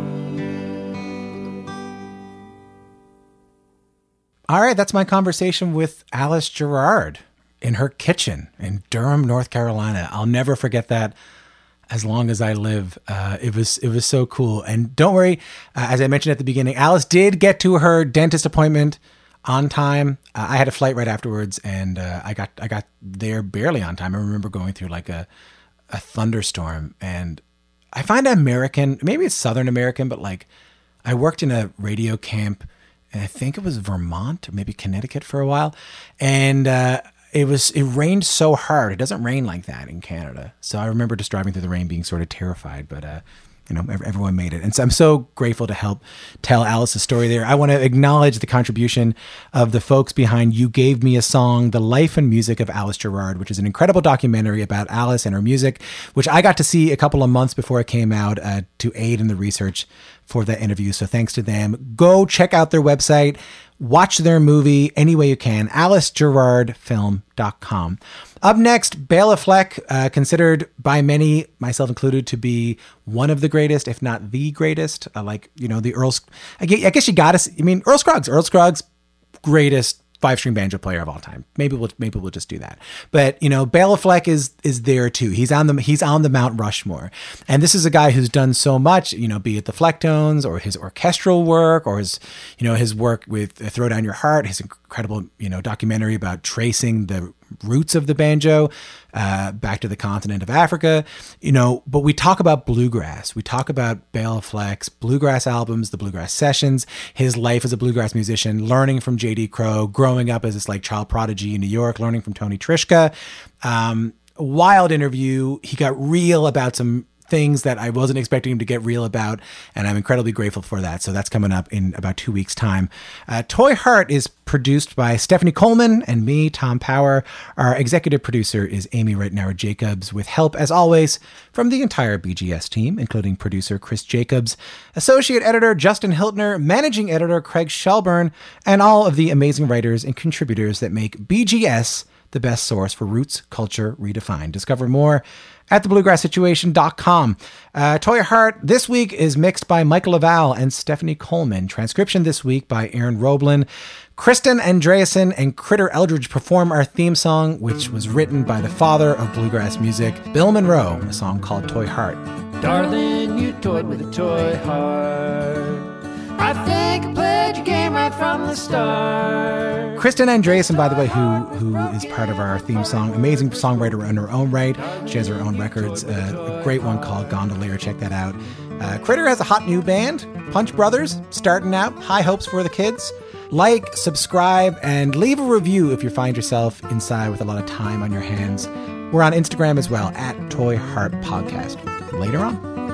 All right, that's my conversation with Alice Gerrard in her kitchen in Durham, North Carolina. I'll never forget that as long as I live. Uh, it was it was so cool. And don't worry, uh, as I mentioned at the beginning, Alice did get to her dentist appointment on time. Uh, I had a flight right afterwards, and uh, I got I got there barely on time. I remember going through like a a thunderstorm, and I find American, maybe it's Southern American, but like I worked in a radio camp. And I think it was Vermont or maybe Connecticut for a while. And uh, it was it rained so hard. It doesn't rain like that in Canada. So I remember just driving through the rain being sort of terrified. But, uh, you know, everyone made it. And so I'm so grateful to help tell Alice's story there. I want to acknowledge the contribution of the folks behind You Gave Me a Song, The Life and Music of Alice Gerrard, which is an incredible documentary about Alice and her music, which I got to see a couple of months before it came out uh, to aid in the research for that interview. So thanks to them. Go check out their website, watch their movie any way you can, alice gerrard film dot com. Up next, Bela Fleck, uh, considered by many, myself included, to be one of the greatest, if not the greatest. Uh, like, you know, the Earl, I guess, I guess you got to, I mean, Earl Scruggs, Earl Scruggs, greatest five-string banjo player of all time. Maybe we'll maybe we'll just do that. But you know, Bela Fleck is is there too. He's on the he's on the Mount Rushmore, and this is a guy who's done so much. You know, be it the Flecktones or his orchestral work or his you know his work with Throw Down Your Heart, his incredible you know documentary about tracing the roots of the banjo uh, back to the continent of Africa. You know, but we talk about bluegrass. We talk about Bela Fleck's bluegrass albums, the bluegrass sessions, his life as a bluegrass musician, learning from J D Crowe, growing up as this like child prodigy in New York, learning from Tony Trischka. Um, wild interview. He got real about some things that I wasn't expecting him to get real about, and I'm incredibly grateful for that. So that's coming up in about two weeks' time. Uh, Toy Heart is produced by Stephanie Coleman and me, Tom Power. Our executive producer is Amy Rittenauer Jacobs, with help, as always, from the entire B G S team, including producer Chris Jacobs, associate editor Justin Hiltner, managing editor Craig Shelburne, and all of the amazing writers and contributors that make B G S the best source for roots culture redefined. Discover more at the bluegrass situation dot com. Uh, Toy Heart this week is mixed by Michael Laval and Stephanie Coleman. Transcription this week by Aaron Roblin. Kristen Andreasen and Critter Eldridge perform our theme song, which was written by the father of bluegrass music, Bill Monroe, a song called Toy Heart. Darling, you toyed with a toy heart. I think I played your game right from the start. Kristen Andreasen, by the way, who who is part of our theme song, amazing songwriter in her own right. She has her own records, uh, a great one called Gondolier. Check that out. Uh, Critter has a hot new band, Punch Brothers, starting out. High hopes for the kids. Like, subscribe, and leave a review if you find yourself inside with a lot of time on your hands. We're on Instagram as well, at Toy Heart Podcast. Later on.